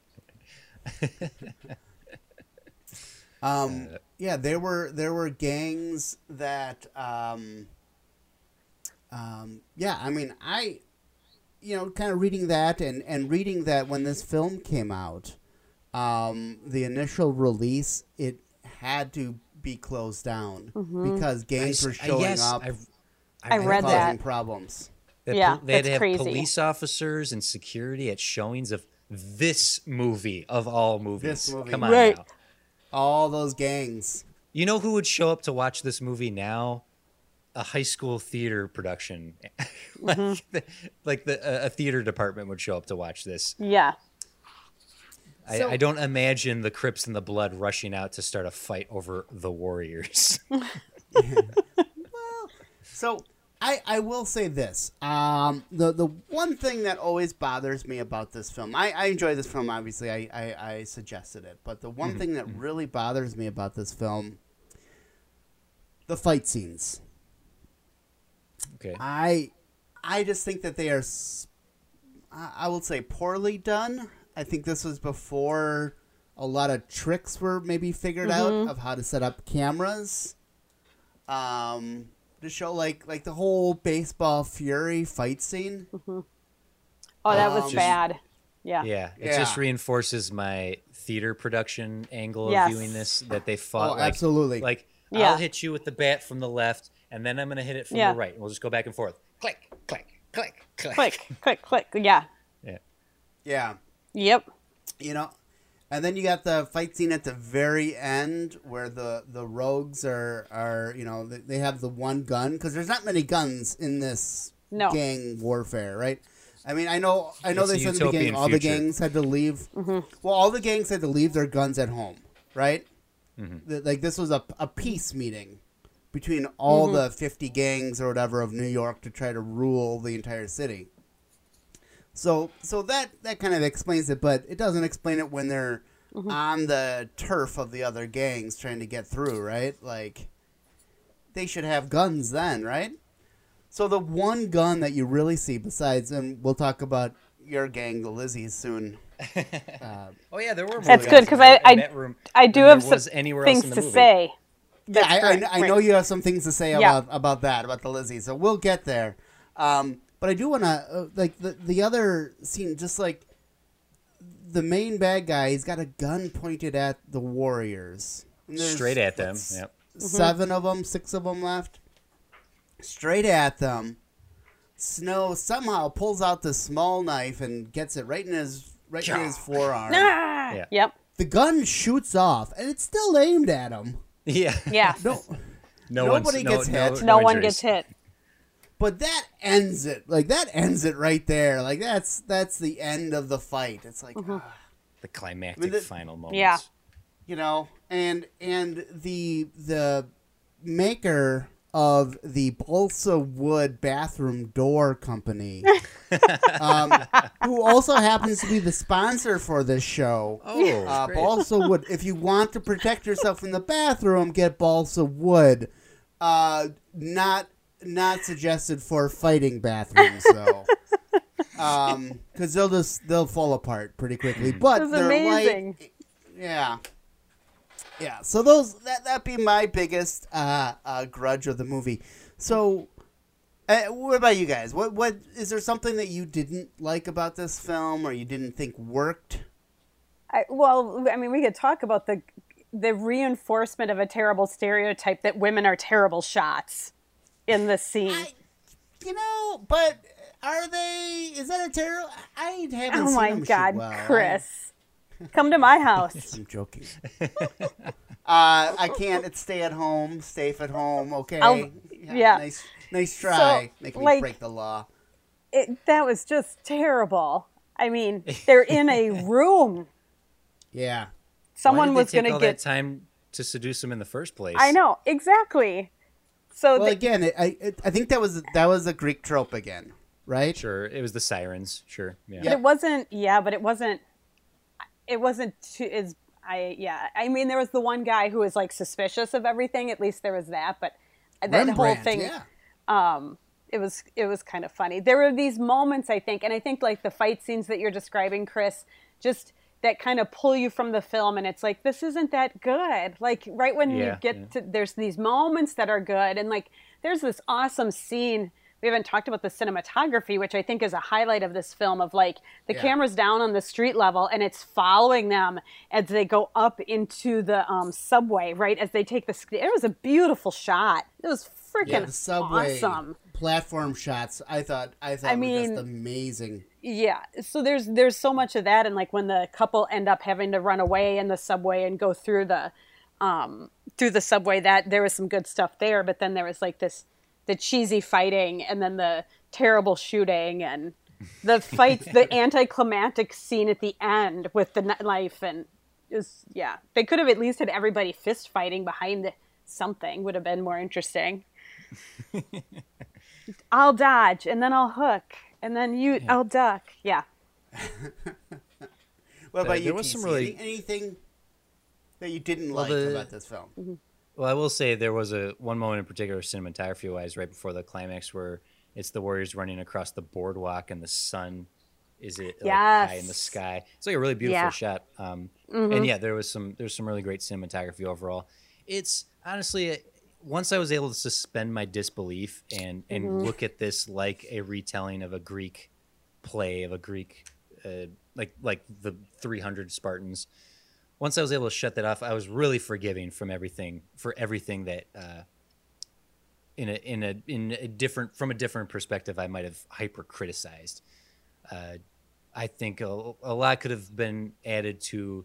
Um, yeah, there were there were gangs that, um, um, yeah. I mean, I, you know, kind of reading that and and reading that when this film came out, um, the initial release, it had to be closed down because gangs I- were I- showing yes, up I've- I I've read heard causing that. problems. that Yeah, pol- they had that's to have crazy. police officers and security at showings of this movie of all movies. This movie. Come on Right. now. All those gangs. You know who would show up to watch this movie now? A high school theater production. like Mm-hmm. the, like the, a theater department would show up to watch this. Yeah. I, So- I don't imagine the Crips and the Blood rushing out to start a fight over the Warriors. So I, I will say this. Um, the the one thing that always bothers me about this film, I, I enjoy this film, obviously. I, I, I suggested it. But the one thing that really bothers me about this film, the fight scenes. Okay. I I just think that they are, s- I I will say, poorly done. I think this was before a lot of tricks were maybe figured out of how to set up cameras. Um, to show like like the whole baseball fury fight scene. Oh, that Um, was just- bad. Yeah. Yeah, it Yeah. just reinforces my theater production angle of Yes. viewing this, that they fought Oh, like, absolutely. like Yeah. I'll hit you with the bat from the left, and then I'm going to hit it from Yeah. the right. And we'll just go back and forth. Click, click, click, click. Click, click, click. Yeah. Yeah. Yeah. Yep. You know, and then you got the fight scene at the very end where the, the rogues are, are, you know, they, they have the one gun because there's not many guns in this No. gang warfare, right? I mean, I know, I know It's they a said in the beginning utopian all the future. gangs had to leave. Mm-hmm. Well, all the gangs had to leave their guns at home, right? Mm-hmm. The- like this was a, a peace meeting between all Mm-hmm. the fifty gangs or whatever of New York to try to rule the entire city. So, so that that kind of explains it, but it doesn't explain it when they're Mm-hmm. on the turf of the other gangs trying to get through, right? Like, they should have guns then, right? So the one gun that you really see, besides, and we'll talk about your gang, the Lizzies, soon. Uh, Oh yeah, there were. More That's guys good, in 'cause that- I- in I- that room I do than have there some was anywhere else things in the to movie. say. Yeah, I, I, correct, I right. know you have some things to say Yeah. about about that, about the Lizzie. So we'll get there. Um, but I do want to uh, like the the other scene, just like the main bad guy, he's got a gun pointed at the Warriors. And there's, Straight at them. what's, Yep. Seven of them, six of them left. Straight at them. Snow somehow pulls out the small knife and gets it right in his right in his forearm. Ah! Yeah. Yep. The gun shoots off, and it's still aimed at him. Yeah. Yeah. No. No Nobody one's, gets no, hit. No one injuries. gets hit. But that ends it. Like that ends it right there. Like that's that's the end of the fight. It's like, ah. The climactic I mean, the- final moments. Yeah. you know, and and the the maker of the balsa wood bathroom door company, um, who also happens to be the sponsor for this show. Oh, uh, great. balsa wood. If you want to protect yourself in the bathroom, get balsa wood. Uh, not not suggested for fighting bathrooms though, um, because they'll just they'll fall apart pretty quickly. But That's they're amazing. light. Yeah. Yeah, so those that that be my biggest uh, uh, grudge of the movie. So, uh, what about you guys? What what is there something that you didn't like about this film, or you didn't think worked? I, well, I mean, we could talk about the the reinforcement of a terrible stereotype that women are terrible shots in this scene. I, you know, but are they? Is that a terrible? I haven't Oh seen my them shoot God, well. Chris. Come to my house. I'm joking. uh, I can't. It's stay at home, safe at home. Okay. I'll- yeah. Nice, nice try. So, Making like- me break the law. It, that was just terrible. I mean, they're in a room. Yeah. Someone Why did was they take going to all get. that time to seduce him in the first place. I know exactly. So Well, the- again, it, I it, I think that was that was a Greek trope again, right? Sure, it was the sirens. Sure, yeah. But it wasn't. Yeah, but it wasn't. It wasn't too. Is I yeah. I mean, there was the one guy who was like suspicious of everything. At least there was that. But that whole Rembrandt, thing. yeah. Um, it was it was kind of funny. There were these moments, I think, and I think like the fight scenes that you're describing, Chris, just that kind of pull you from the film, and it's like this isn't that good. Like right when you Yeah, get yeah. to there's these moments that are good, and like there's this awesome scene. We haven't talked about the cinematography, which I think is a highlight of this film, of like the Yeah. camera's down on the street level and it's following them as they go up into the um, subway, right? As they take the, sc- it was a beautiful shot. It was freaking Yeah, the subway awesome. platform shots. I thought I thought I were mean- just amazing. Yeah. So there's, there's so much of that. And like when the couple end up having to run away in the subway and go through the, um, through the subway, that there was some good stuff there. But then there was like this, the cheesy fighting and then the terrible shooting and the fights, the anticlimactic scene at the end with the knife. And it was, yeah, they could have at least had everybody fist fighting behind something, would have been more interesting. I'll dodge and then I'll hook and then you, I'll duck. Yeah. What about Uh, you? there was T C? some really- Any- anything that you didn't Well, like the- about this film? Well, I will say there was a one moment in particular, cinematography wise, right before the climax, where it's the Warriors running across the boardwalk and the sun is it like high in the Yes. sky. It's like a really beautiful Yeah. shot. Um, And yeah, there was some there's some really great cinematography overall. It's honestly, once I was able to suspend my disbelief and and look at this like a retelling of a Greek play of a Greek, uh, like like the three hundred Spartans. Once I was able to shut that off, I was really forgiving from everything for everything that uh, in a in a in a different from a different perspective I might have hyper criticized. Uh, I think a, a lot could have been added to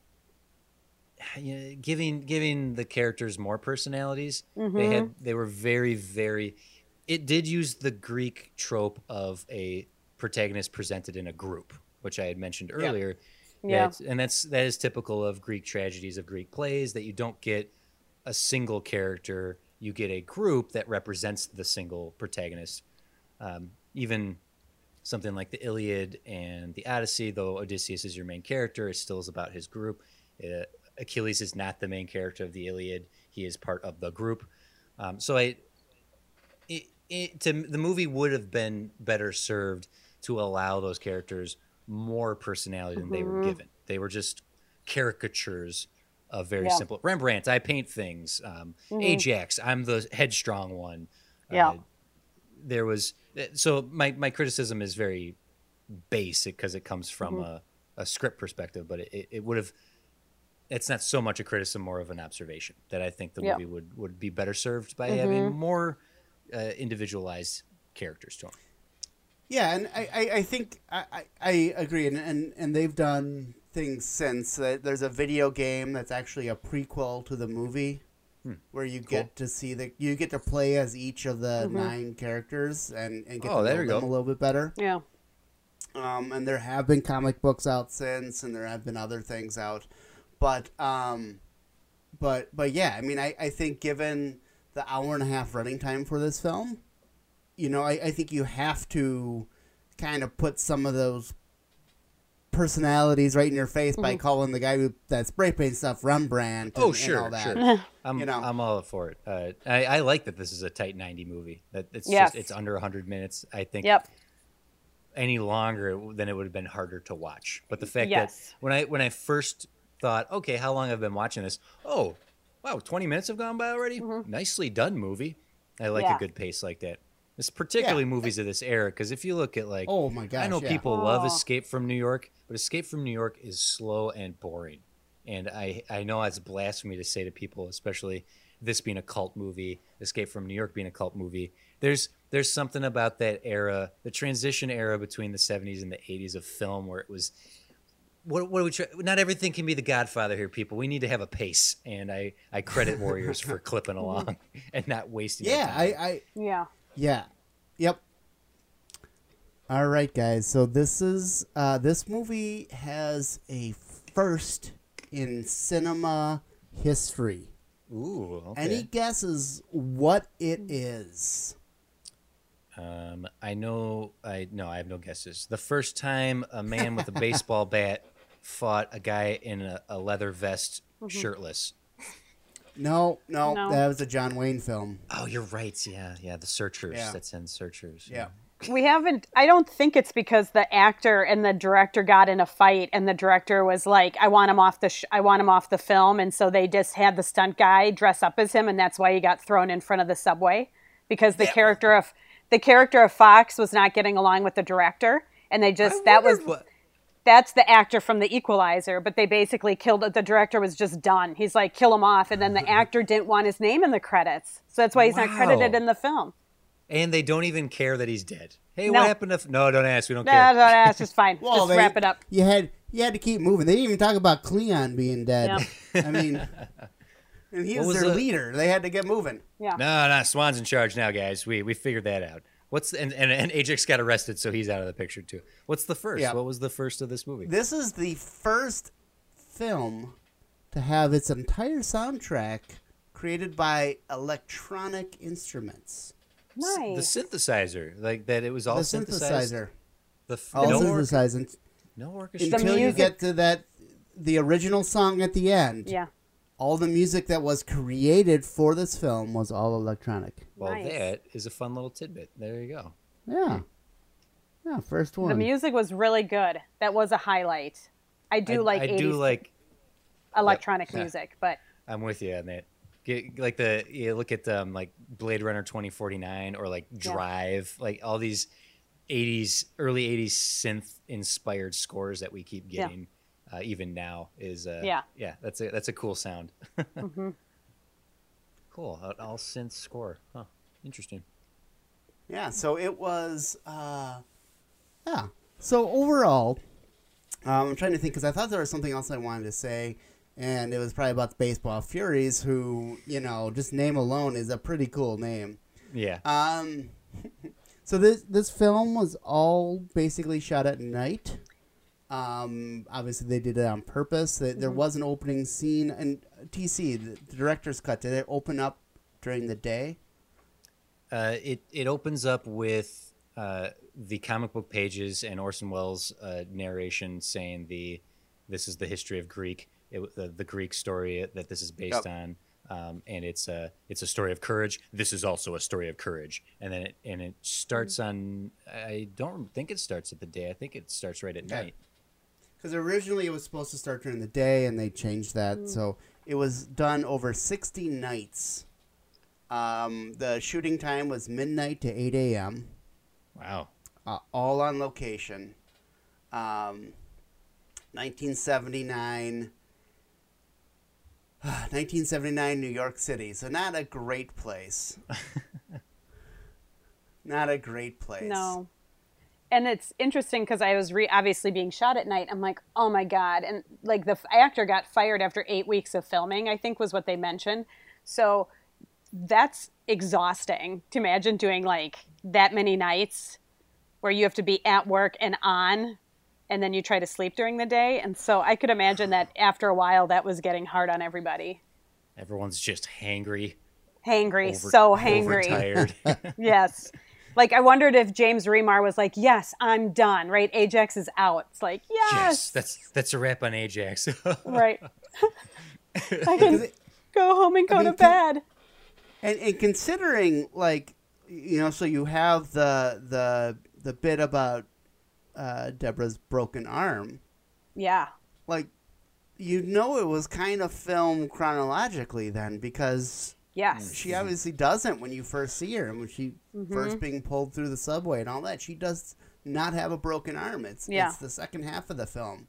you know, giving giving the characters more personalities. They had they were very very. It did use the Greek trope of a protagonist presented in a group, which I had mentioned earlier. Yeah. That's, and that's that is typical of Greek tragedies, of Greek plays, that you don't get a single character, you get a group that represents the single protagonist. Um, even something like the Iliad and the Odyssey, though Odysseus is your main character, it still is about his group. Uh, Achilles is not the main character of the Iliad; he is part of the group. Um, so I, it, it, to, the movie would have been better served to allow those characters more personality than they were given. They were just caricatures of very Yeah. simple. Rembrandt, I paint things. Um, Ajax, I'm the headstrong one. Yeah. Uh, there was so my my criticism is very basic because it comes from a, a script perspective, but it, it, it would have. It's not so much a criticism, more of an observation that I think the Yeah. movie would, would be better served by having more uh, individualized characters to them. Yeah, and I, I, I think I, I, I agree, and, and and they've done things since. Uh, there's a video game that's actually a prequel to the movie, where you get to see the you get to play as each of the nine characters and, and get Oh, to there know you them go. a little bit better. Yeah. Um, and there have been comic books out since, and there have been other things out. but um, but but yeah, I mean, I, I think given the hour and a half running time for this film, you know, I, I think you have to kind of put some of those personalities right in your face mm-hmm. by calling the guy who that spray paint stuff Rembrandt. And, oh sure, and all that. sure. I'm you know. I'm all for it. Uh, I, I like that this is a tight ninety movie. That it's yes. just it's under one hundred minutes. I think. Yep. Any longer, then it would have been harder to watch. But the fact yes. that when I when I first thought, okay, how long have I been watching this? Oh, wow, twenty minutes have gone by already. Mm-hmm. Nicely done, movie. I like yeah. a good pace like that. It's particularly yeah. movies of this era, because if you look at like, oh my gosh, I know yeah. people oh. love Escape from New York, but Escape from New York is slow and boring. And I I know it's blasphemy to say to people, especially this being a cult movie, Escape from New York being a cult movie. There's there's something about that era, the transition era between the seventies and the eighties of film, where it was, what what do we try? Not everything can be The Godfather here, people. We need to have a pace, and I, I credit Warriors for clipping along and not wasting. Yeah, time. I, I yeah yeah, yep. All right, guys. So this is uh, this movie has a first in cinema history. Ooh, okay. Any guesses what it is? Um, I know. I no. I have no guesses. The first time a man with a baseball bat fought a guy in a, a leather vest, mm-hmm. shirtless. No, no, no, that was a John Wayne film. Oh, you're right. Yeah, yeah. The Searchers. Yeah. That's in Searchers. Yeah. We haven't, I don't think it's because the actor and the director got in a fight and the director was like, I want him off the, sh- I want him off the film. And so they just had the stunt guy dress up as him. And that's why he got thrown in front of the subway, because the yeah. character of, the character of Fox was not getting along with the director. And they just, that was, what... that's the actor from The Equalizer, but they basically killed it. The director was just done. He's like, kill him off. And then the actor didn't want his name in the credits. So that's why he's wow. not credited in the film. And they don't even care that he's dead. Hey, no. what happened to... F- no, don't ask. We don't no, care. No, don't ask. It's fine. well, just they, wrap it up. You had you had to keep moving. They didn't even talk about Cleon being dead. Yep. I mean, and he was, was their the... leader. They had to get moving. Yeah. No, no, Swan's in charge now, guys. We we figured that out. What's the, and, and and Ajax got arrested, so he's out of the picture too. What's the first? Yep. What was the first of this movie? This is the first film to have its entire soundtrack created by electronic instruments. Nice. The synthesizer, like that, it was all the synthesized. synthesizer. The f- all no synthesized. Or- no orchestra. Until you get to that, the original song at the end. Yeah. All the music that was created for this film was all electronic. Well, nice. that is a fun little tidbit. There you go. Yeah. Yeah, first one. The music was really good. That was a highlight. I do I, like I do like electronic yep. music, but I'm with you on that. Get, like the you look at um, like Blade Runner twenty forty-nine or like Drive, yeah. like all these eighties, early eighties synth inspired scores that we keep getting, yeah. uh, even now is uh, yeah, yeah, that's a that's a cool sound. mm-hmm. Cool, all synth score, huh? Interesting. Yeah, so it was, uh, yeah. So overall, um, I'm trying to think because I thought there was something else I wanted to say. And it was probably about the Baseball Furies, who, you know, just name alone is a pretty cool name. Yeah. Um. So this this film was all basically shot at night. Um. Obviously, they did it on purpose. There mm-hmm. was an opening scene, and T C, the director's cut, did it open up during the day? Uh, it it opens up with uh, the comic book pages and Orson Welles' uh, narration saying the this is the history of Greek. It, the, the Greek story that this is based yep. on, um, and it's a it's a story of courage. This is also a story of courage, and then it, and it starts on. I don't think it starts at the day. I think it starts right at okay. night. Because originally it was supposed to start during the day, and they changed that, mm. so it was done over sixty nights. Um, the shooting time was midnight to eight a.m. Wow! Uh, all on location. Um, nineteen seventy-nine. nineteen seventy-nine, New York City. So not a great place. Not a great place. No. And it's interesting because I was re- obviously being shot at night. I'm like, oh my God. And like the f- actor got fired after eight weeks of filming, I think was what they mentioned. So that's exhausting to imagine doing like that many nights where you have to be at work and on and then you try to sleep during the day. And so I could imagine that after a while that was getting hard on everybody. Everyone's just hangry. Hangry, Over, so hangry. Overtired. Yes. Like, I wondered if James Remar was like, yes, I'm done, right? Ajax is out. It's like, yes. Yes, that's that's a wrap on Ajax. Right. I can go home and go I mean, to bed. And, and considering, like, you know, so you have the the the bit about uh, Deborah's broken arm. Yeah. Like, you know, it was kind of filmed chronologically then, because Yes. she obviously doesn't when you first see her, and when she Mm-hmm. first being pulled through the subway and all that, she does not have a broken arm. It's Yeah. it's the second half of the film.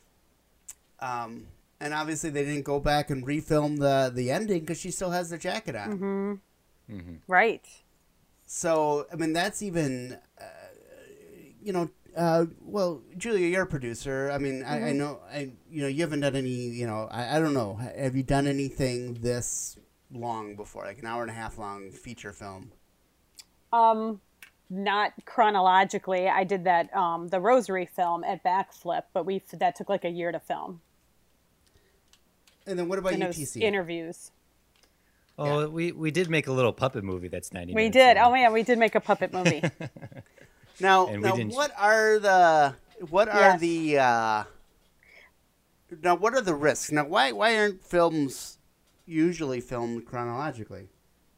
Um, and obviously they didn't go back and refilm the the ending because she still has the jacket on. Mm-hmm. Mm-hmm. Right. So I mean, that's even, uh, you know. Uh, well, Julia, you're a producer. I mean, I, I know, I you know, you haven't done any, you know, I, I don't know. Have you done anything this long before, like an hour and a half long feature film? Um, not chronologically. I did that, um, the Rosary film at Backflip, but we that took like a year to film. And then what about And it U was T C? interviews. Oh, Yeah. we, we did make a little puppet movie that's ninety We minutes did. long. Oh yeah, we did make a puppet movie. Now, And we now didn't- what are the what are Yes. the uh, now what are the risks? Now, why why aren't films usually filmed chronologically?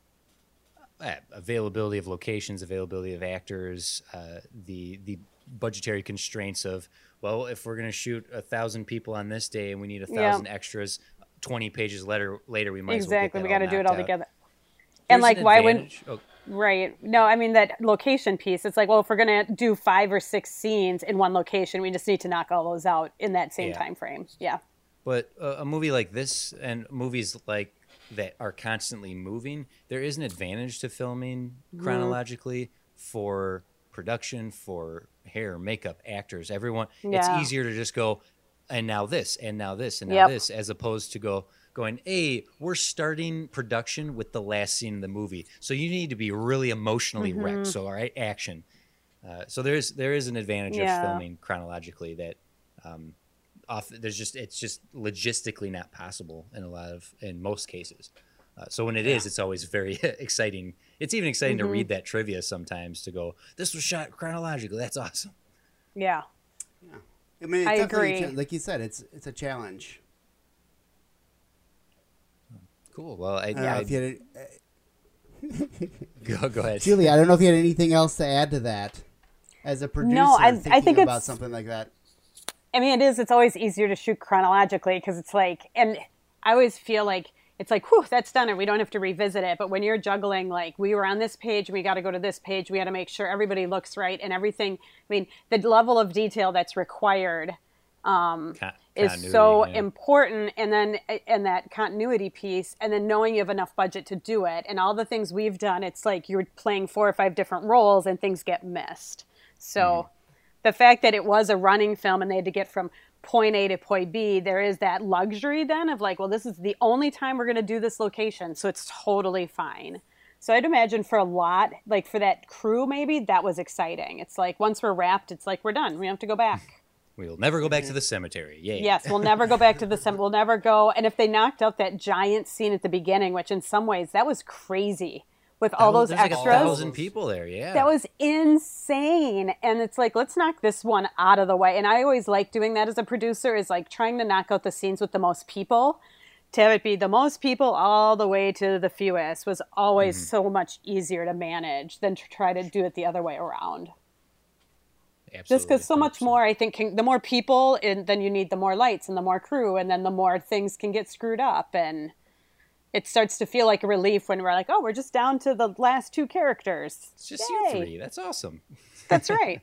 Uh, availability of locations, availability of actors, uh, the the budgetary constraints of, well, if we're going to shoot a thousand people on this day and we need a Yeah. thousand extras, twenty pages later later we might Exactly. as We well got get to that do it all knocked out. together. There's And like, an why wouldn't? advantage- oh, Right. No, I mean that location piece. It's like, well, if we're gonna do five or six scenes in one location, we just need to knock all those out in that same Yeah. time frame. Yeah. But uh, a movie like this and movies like that are constantly moving, there is an advantage to filming Mm-hmm. chronologically for production, for hair, makeup, actors, everyone. Yeah. It's easier to just go, and now this, and now this, and now Yep. this, as opposed to go going, hey, we're starting production with the last scene of the movie, so you need to be really emotionally Mm-hmm. wrecked. So, all right, action. Uh, so there's there is an advantage Yeah. of filming chronologically that um, off there's just it's just logistically not possible in a lot of in most cases. Uh, so when it is, it's always very exciting. It's even exciting Mm-hmm. to read that trivia sometimes to go, this was shot chronologically. That's awesome. Yeah. I mean, it's I definitely a agree. cha- like you said, it's it's a challenge. Cool. Well, I, I don't know I, if you had, go go ahead. Julie, I don't know if you had anything else to add to that as a producer. No, I- I thinking think about it's- something like that. I mean, it is. It's always easier to shoot chronologically because it's like, and I always feel like it's like, whew, that's done, and we don't have to revisit it. But when you're juggling, like, we were on this page, and we got to go to this page, we got to make sure everybody looks right and everything. I mean, the level of detail that's required um, Con- is continuity, so yeah. important, and then and that continuity piece, and then knowing you have enough budget to do it, and all the things we've done, it's like you're playing four or five different roles, and things get missed. So. The fact that it was a running film and they had to get from point A to point B, there is that luxury then of like, well, this is the only time we're going to do this location, so it's totally fine. So I'd imagine for a lot, like for that crew maybe, that was exciting. It's like once we're wrapped, it's like we're done. We don't have to go back. We'll never go back to the cemetery. Yay. Yes, we'll never go back to the sim. We'll never go. And if they knocked out that giant scene at the beginning, which in some ways that was crazy with all those There's like extras. a thousand people there. Yeah. That was insane. And it's like, let's knock this one out of the way. And I always like doing that as a producer, is like trying to knock out the scenes with the most people. To have it be the most people all the way to the fewest was always Mm-hmm. so much easier to manage than to try to do it the other way around. Absolutely, Just because so one hundred much percent. more, I think, can, the more people, and then you need the more lights and the more crew, and then the more things can get screwed up. And it starts to feel like a relief when we're like, oh, we're just down to the last two characters. It's just Yay. you three. That's awesome. That's right.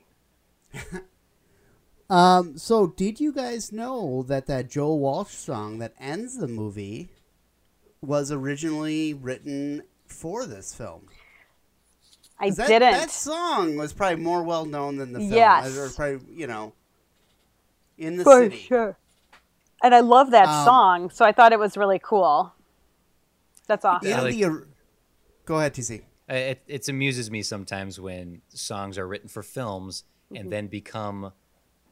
Um, so did you guys know that that Joe Walsh song that ends the movie was originally written for this film? I 'Cause that, didn't. That song was probably more well known than the film. Yes. Or probably, you know, in the For city. sure. And I love that Um, song, so I thought it was really cool. That's awesome. In like- the or- Go ahead, T C. Uh, It, it amuses me sometimes when songs are written for films Mm-hmm. and then become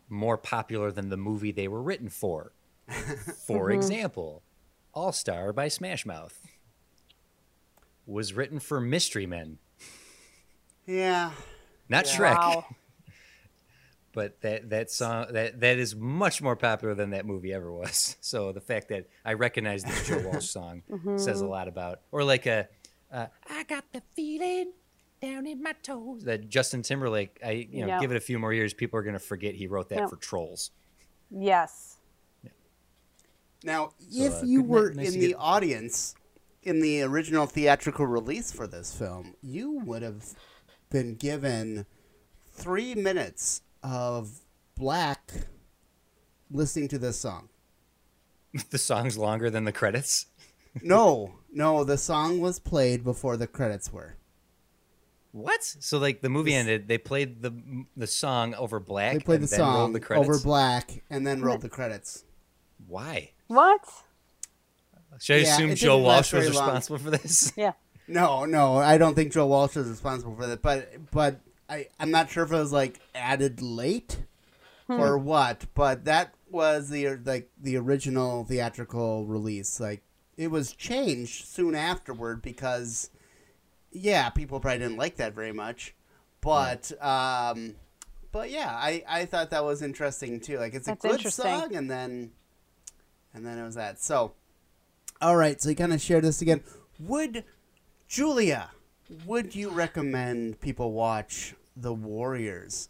more popular than the movie they were written for. For example, All Star by Smash Mouth was written for Mystery Men, Yeah. not Yeah. Shrek. Wow. But that, that song that, that is much more popular than that movie ever was. So the fact that I recognize this Joe Walsh song says a lot about, or like a, uh, I got the feeling down in my toes. That Justin Timberlake. I you know Yeah. give it a few more years, people are gonna forget he wrote that Yeah. for Trolls. Yes. Now, So, if uh, you good- were nice in to the get- audience in the original theatrical release for this film, you would have been given three minutes of Black listening to this song. The song's longer than the credits. No, no, the song was played before the credits were. What? So like the movie This- ended, they played the the song over Black. They played and the then rolled song the credits? over Black and then rolled the credits. Why? What? Should I Yeah, assume it Joe didn't last Walsh was very long. responsible for this? Yeah. No, no, I don't think Joe Walsh is responsible for that. But but I I'm not sure if it was like added late or what. But that was the like the original theatrical release. Like it was changed soon afterward because yeah, people probably didn't like that very much. But um, but yeah, I I thought that was interesting too. Like it's a That's good interesting. song, and then and then it was that. So all right, so you kind of share this again. Would Julia, would you recommend people watch The Warriors?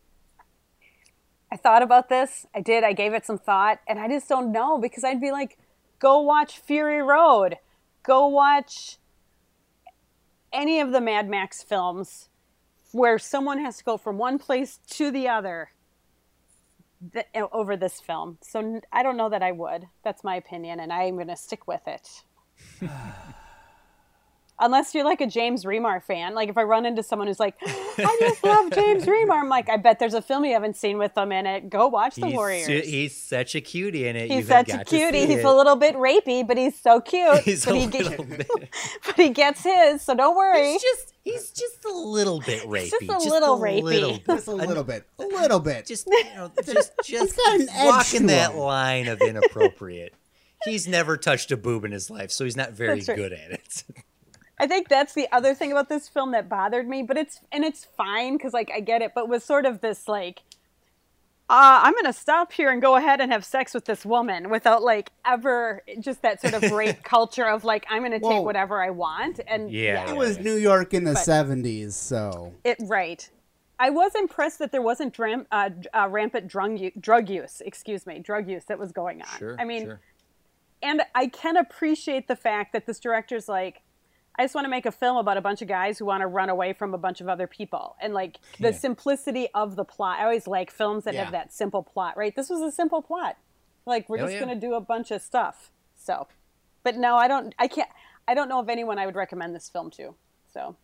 I thought about this. I did. I gave it some thought, and I just don't know because I'd be like, go watch Fury Road, go watch any of the Mad Max films where someone has to go from one place to the other th- over this film. So n- I don't know that I would. That's my opinion, and I'm going to stick with it. Unless you're like a James Remar fan. Like if I run into someone who's like, I just love James Remar, I'm like, I bet there's a film you haven't seen with him in it. Go watch The He's, Warriors. su- he's such a cutie in it. He's You've such a got to cutie. see He's it. a little bit rapey, but he's so cute. He's but, a he little get- bit. but he gets his, so don't worry. He's just he's just a little bit rapey. just a little rapey. little bit. Just a little bit. A little bit. Just you know, just just got an edge walking to that him. line of inappropriate. He's never touched a boob in his life, so he's not very That's right. good at it. I think that's the other thing about this film that bothered me, but it's and it's fine because like I get it, but was sort of this like, uh, I'm gonna stop here and go ahead and have sex with this woman without like ever just that sort of rape culture of like I'm gonna Whoa. take whatever I want and Yeah. It was New York in the But- seventies, so. It right. I was impressed that there wasn't dram, uh, uh, rampant drug use, drug use. Excuse me, drug use that was going on. Sure. I mean, sure. and I can appreciate the fact that this director's like, I just want to make a film about a bunch of guys who want to run away from a bunch of other people, and like the Yeah. simplicity of the plot. I always like films that Yeah. have that simple plot. Right? This was a simple plot. Like we're Hell just yeah. going to do a bunch of stuff. So, but no, I don't. I can't. I don't know of anyone I would recommend this film to. So.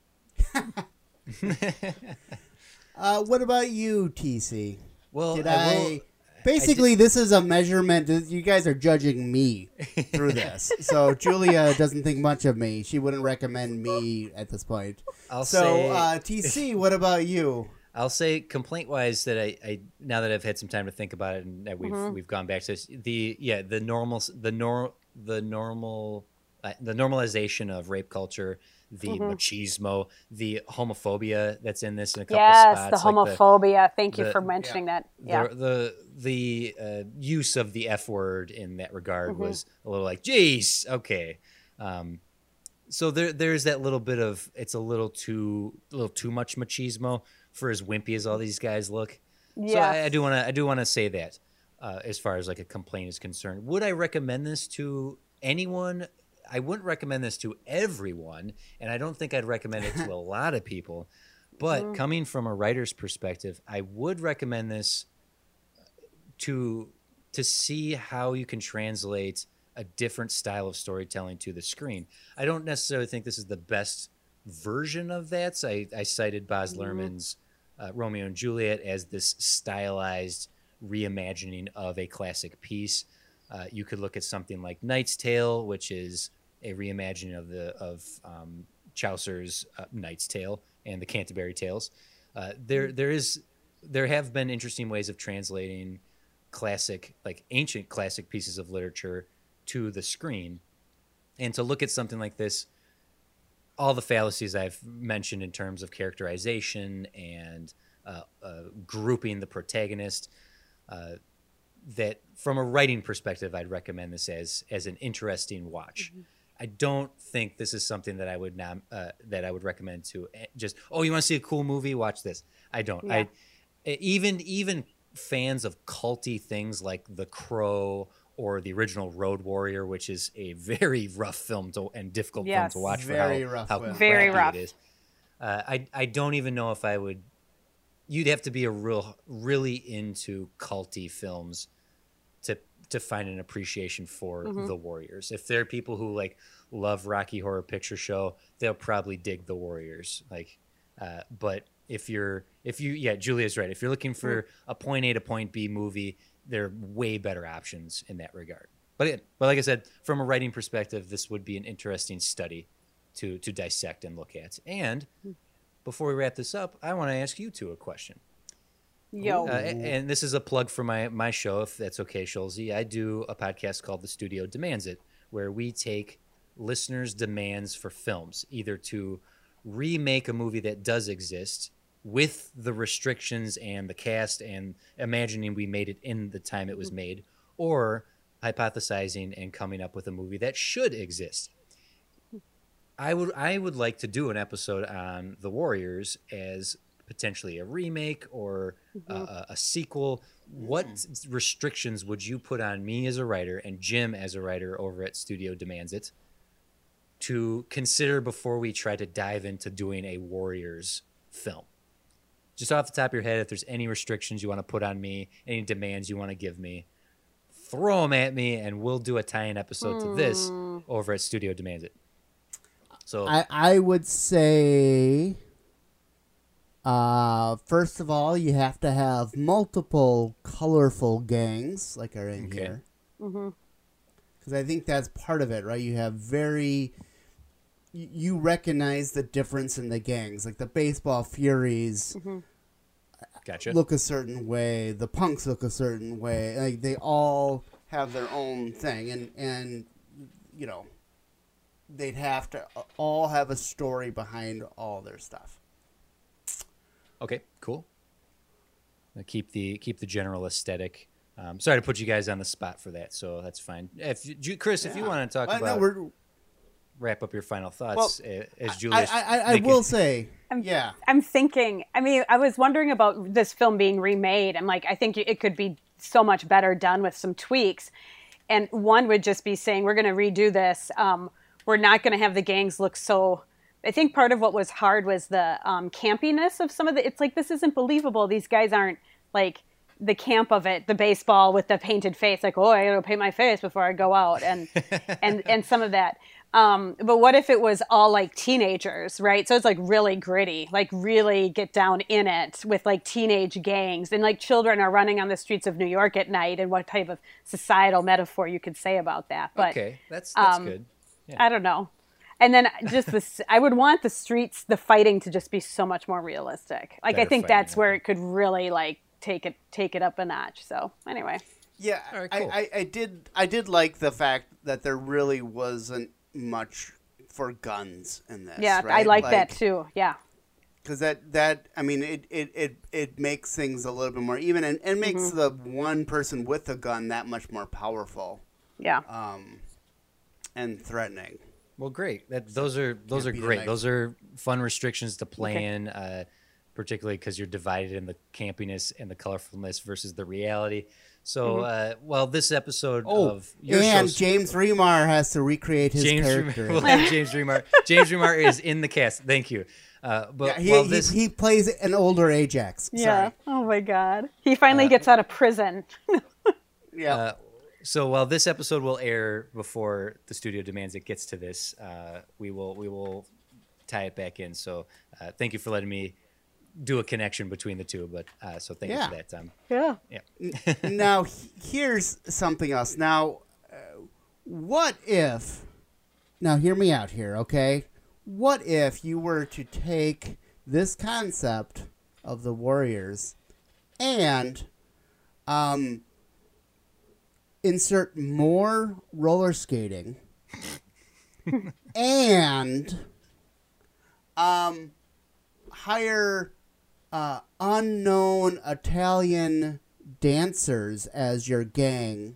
Uh, what about you, T C? Well, Did I I? will- Basically, this is a measurement. You guys are judging me through this. So Julia doesn't think much of me. She wouldn't recommend me at this point. I'll so say uh, T C, what about you? I'll say complaint wise that I, I now that I've had some time to think about it and that we've Mm-hmm. we've gone back to this, the yeah the normal the nor the normal uh, the normalization of rape culture, the machismo, the homophobia that's in this in a couple Yes, spots, the like homophobia. Thank you the- for mentioning that. Yeah. the the the uh, use of the F word in that regard Mm-hmm. was a little like, geez, okay. Um, so there there's that little bit of it's a little too a little too much machismo for as wimpy as all these guys look. So I, I Yes. do want to I do want to say that uh, as far as like a complaint is concerned. Would I recommend this to anyone? I wouldn't recommend this to everyone, and I don't think I'd recommend it to a lot of people. But Mm-hmm. coming from a writer's perspective, I would recommend this to to see how you can translate a different style of storytelling to the screen. I don't necessarily think this is the best version of that. So I, I cited Baz Luhrmann's uh, Romeo and Juliet as this stylized reimagining of a classic piece. Uh, you could look at something like Knight's Tale, which is a reimagining of the of um, Chaucer's uh, Knight's Tale and the Canterbury Tales. Uh, there, there is there have been interesting ways of translating classic, like ancient classic pieces of literature to the screen. And to look at something like this, all the fallacies I've mentioned in terms of characterization and uh, uh, grouping the protagonist, uh, that from a writing perspective, I'd recommend this as as an interesting watch. Mm-hmm. I don't think this is something that I would not uh, that I would recommend to just, oh, you want to see a cool movie? Watch this. I don't. Yeah. I even even fans of culty things like The Crow or the original Road Warrior, which is a very rough film to, and difficult yes. film to watch very for how, rough how very rough. It is. Uh, I I don't even know if I would. You'd have to be a real really into culty films to to find an appreciation for mm-hmm. the Warriors. If there are people who like love Rocky Horror Picture Show, they'll probably dig the Warriors. Like, uh, but if you're if you yeah, Julia's right. If you're looking for mm-hmm. a point A to point B movie, there are way better options in that regard. But it, but like I said, from a writing perspective, this would be an interesting study to to dissect and look at. And before we wrap this up, I want to ask you two a question. Yo. Uh, and this is a plug for my, my show, if that's okay, Schulze. I do a podcast called The Studio Demands It, where we take listeners' demands for films, either to remake a movie that does exist with the restrictions and the cast and imagining we made it in the time it was made, or hypothesizing and coming up with a movie that should exist. I would I would like to do an episode on The Warriors as potentially a remake or mm-hmm. a, a sequel. What mm-hmm. restrictions would you put on me as a writer and Jim as a writer over at Studio Demands It to consider before we try to dive into doing a Warriors film? Just off the top of your head, if there's any restrictions you want to put on me, any demands you want to give me, throw them at me and we'll do a tie-in episode mm. to this over at Studio Demands It. So I, I would say... Uh, first of all, you have to have multiple colorful gangs like are in okay. here. Mm-hmm. Because I think that's part of it, right? You have very... You recognize the difference in the gangs. Like the Baseball Furies mm-hmm. gotcha. look a certain way. The Punks look a certain way. Like they all have their own thing. And, and you know, they'd have to all have a story behind all their stuff. Okay, cool. I'll keep the keep the general aesthetic. Um, sorry to put you guys on the spot for that, so that's fine. If you, Chris, yeah. if you want to talk well, about, no, wrap up your final thoughts well, as Julius. I, I, I, I will say, I'm, yeah. I'm thinking. I mean, I was wondering about this film being remade. I'm like, I think it could be so much better done with some tweaks. And one would just be saying, we're going to redo this. Um, we're not going to have the gangs look so. I think part of what was hard was the um, campiness of some of the, it's like, this isn't believable. These guys aren't like the camp of it, the baseball with the painted face, like, oh, I got to paint my face before I go out. And, and, and some of that. Um, but what if it was all like teenagers, right? So it's like really gritty, like really get down in it with like teenage gangs and like children are running on the streets of New York at night and what type of societal metaphor you could say about that. But, okay, that's, that's um, good. Yeah. I don't know. And then just this, I would want the streets, the fighting to just be so much more realistic. Like, Better I think that's where it could really like take it, take it up a notch. So anyway. Yeah. Right, cool. I, I, I did, I did like the fact that there really wasn't much for guns in this. Yeah. Right? I like, like that too. Yeah. Cause that, that, I mean, it, it, it, it makes things a little bit more even and, and makes mm-hmm. the one person with a gun that much more powerful. Yeah. Um, and threatening. Well, great. That those are those are great. Those are fun restrictions to play okay. in, uh, particularly because you're divided in the campiness and the colorfulness versus the reality. So, mm-hmm. uh, well, this episode oh, of your and show, James Remar has to recreate his James character. Remar, we'll have James Remar. James Remar is in the cast. Thank you. Uh, but yeah, he, well, this... he, he plays an older Ajax. Yeah. Sorry. Oh my God. He finally uh, gets out of prison. yeah. Uh, So while this episode will air before the Studio Demands It gets to this, uh, we will we will tie it back in. So uh, thank you for letting me do a connection between the two. But uh, so thank yeah. you for that, Tom. Yeah. Yeah. Now here's something else. Now, uh, what if? Now hear me out here, okay? What if you were to take this concept of the Warriors and um, insert more roller skating, and um, hire uh, unknown Italian dancers as your gang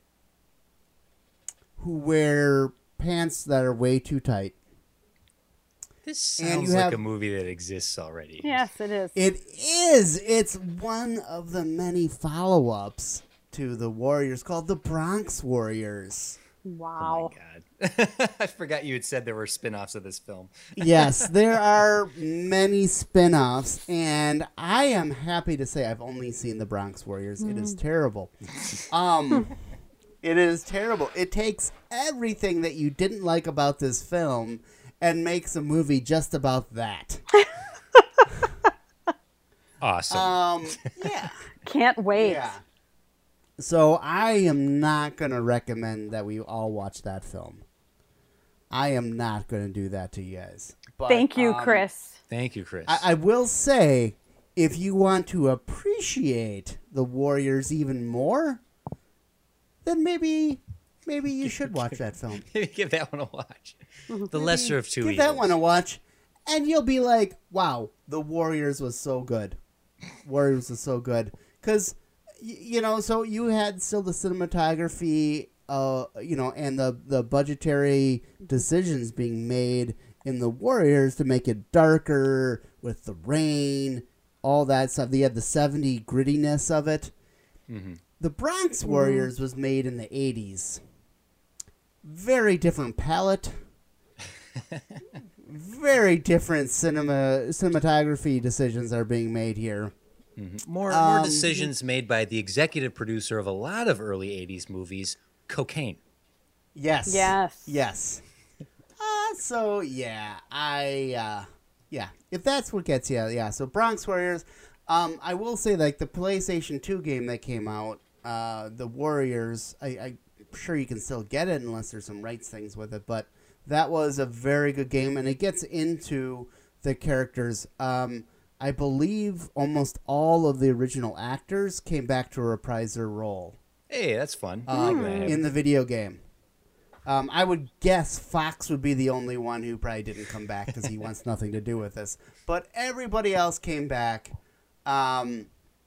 who wear pants that are way too tight. This And sounds you like have- a movie that exists already. Yes, it is. It is. It's one of the many follow-ups to the Warriors called the Bronx Warriors. Wow. Oh my god. I forgot you had said there were spin-offs of this film. Yes, there are many spin-offs, and I am happy to say I've only seen the Bronx Warriors. It is terrible. Um, it is terrible. It takes everything that you didn't like about this film and makes a movie just about that. Awesome. Um, yeah. Can't wait. Yeah. So I am not going to recommend that we all watch that film. I am not going to do that to you guys. But, Thank you, um, Chris. Thank you, Chris. I, I will say, if you want to appreciate the Warriors even more, then maybe maybe you should watch that film. Maybe give that one a watch. The lesser of two Give evils. that one a watch, and you'll be like, wow, the Warriors was so good. Warriors was so good. Because, y- you know, so you had still the cinematography, uh, you know, and the, the budgetary decisions being made in the Warriors to make it darker with the rain, all that stuff. They had the seventy grittiness of it. Mm-hmm. The Bronx Warriors was made in the eighties. Very different palette. Very different cinema cinematography decisions are being made here. Mm-hmm. More, Um, more decisions made by the executive producer of a lot of early eighties movies, cocaine. Yes. Yes. Yes. Uh, so yeah, I uh, yeah. If that's what gets you, yeah. So Bronx Warriors. Um, I will say, like the PlayStation two game that came out, uh, the Warriors. I, I'm sure you can still get it unless there's some rights things with it, but that was a very good game, and it gets into the characters. Um, I believe almost all of the original actors came back to reprise their role Hey, that's fun. um, Glad I have- in the video game. Um, I would guess Fox would be the only one who probably didn't come back because he wants nothing to do with this. But everybody else came back um,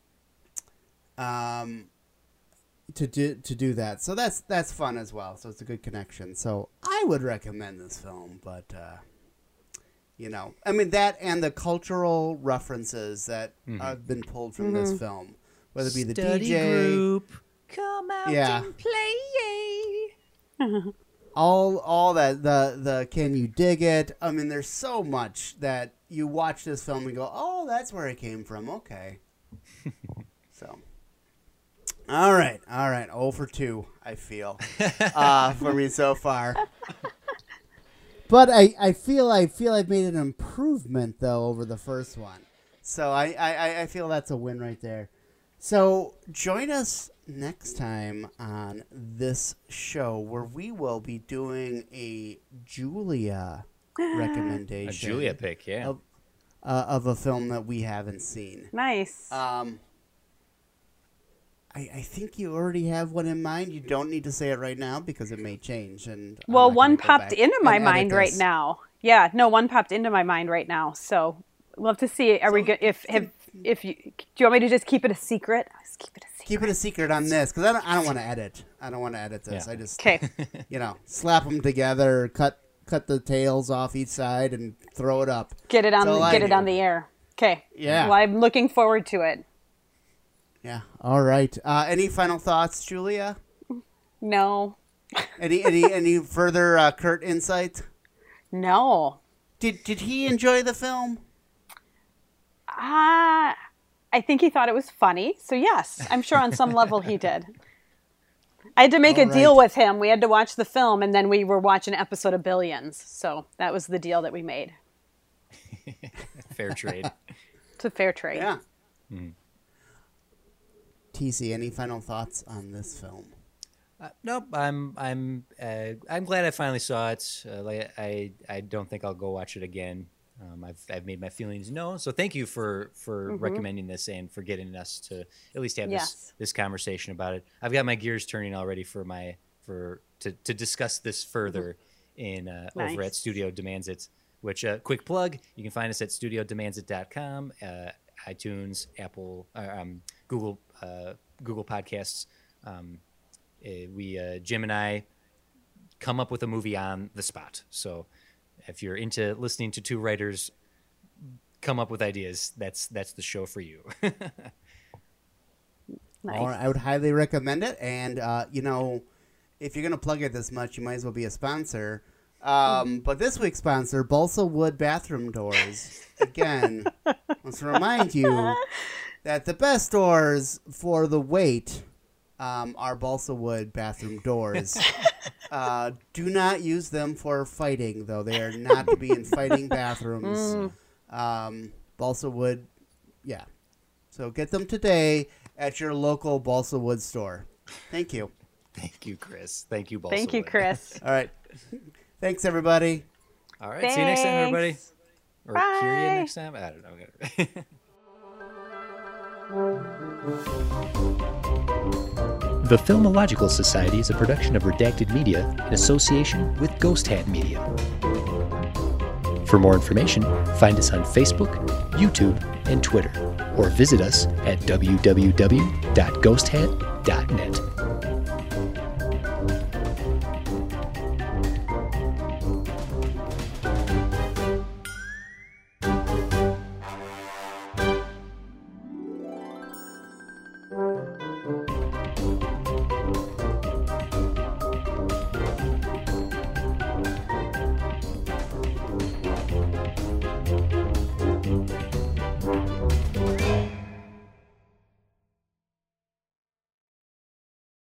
um, to do to do that. So that's that's fun as well. So it's a good connection. So I would recommend this film, but uh, you know, I mean that and the cultural references that have been pulled from this film, whether it be the Study D J. group, come out Yeah. and play. all all that the the can you dig it? I mean, there's so much that you watch this film and go, oh, that's where it came from. Okay, so all right, all right, oh for two, I feel uh, for me so far. But I, I feel I feel I've made an improvement though over the first one, so I, I, I feel that's a win right there. So join us next time on this show where we will be doing a Julia recommendation. A Julia pick, yeah. Of, uh, of a film that we haven't seen. Nice. Um, I, I think you already have one in mind. You don't need to say it right now because it may change. And I'm well, not one gonna go popped back into and my edit mind right this. now. Yeah, no, one popped into my mind right now. So, love to see. Are we good? If if if you do, you want me to just keep it a secret? Just keep it a secret. Keep it a secret on this because I don't, I don't want to edit. I don't want to edit this. Yeah. I just, Okay. you know, slap them together, cut cut the tails off each side, and throw it up. Get it on. That's all I Get it do. on the air. Okay. Yeah. Well, I'm looking forward to it. Yeah. All right. Uh, any final thoughts, Julia? No. Any any any further uh, Kurt insight? No. Did did he enjoy the film? Ah, I think he thought it was funny. So yes, I'm sure on some level he did. I had to make All a deal right. with him. We had to watch the film, and then we were watching an episode of Billions. So that was the deal that we made. Fair trade. It's a fair trade. Yeah. T C, any final thoughts on this film? Uh, nope, I'm I'm uh, I'm glad I finally saw it. Uh, like I I don't think I'll go watch it again. Um, I've I've made my feelings known. So thank you for for Mm-hmm. recommending this and for getting us to at least have Yes. this this conversation about it. I've got my gears turning already for my for to to discuss this further in uh, over Nice. at Studio Demands It. Which uh, quick plug, you can find us at studio demands it dot com, uh, iTunes, Apple, uh, um, Google uh, Google Podcasts. Um, uh, we uh, Jim and I come up with a movie on the spot. So if you're into listening to two writers come up with ideas, that's that's the show for you. Nice. Or I would highly recommend it. And, uh, you know, if you're going to plug it this much, you might as well be a sponsor. Um, but this week's sponsor, Balsa Wood Bathroom Doors. Again, let's remind you that the best doors for the wait um, are Balsa Wood Bathroom Doors. Uh, do not use them for fighting, though. They are not to be in fighting bathrooms. Um, Balsa Wood, yeah. So get them today at your local Balsa Wood store. Thank you. Thank you, Chris. Thank you, Balsa Thank you, Wood. Chris. All right. Thanks, everybody. All right. See you next time, everybody. Thanks. Or hear you Bye. next time. I don't know. The Filmological Society is a production of Redacted Media in association with Ghost Hat Media. For more information, find us on Facebook, YouTube, and Twitter, or visit us at w w w dot ghost hat dot net.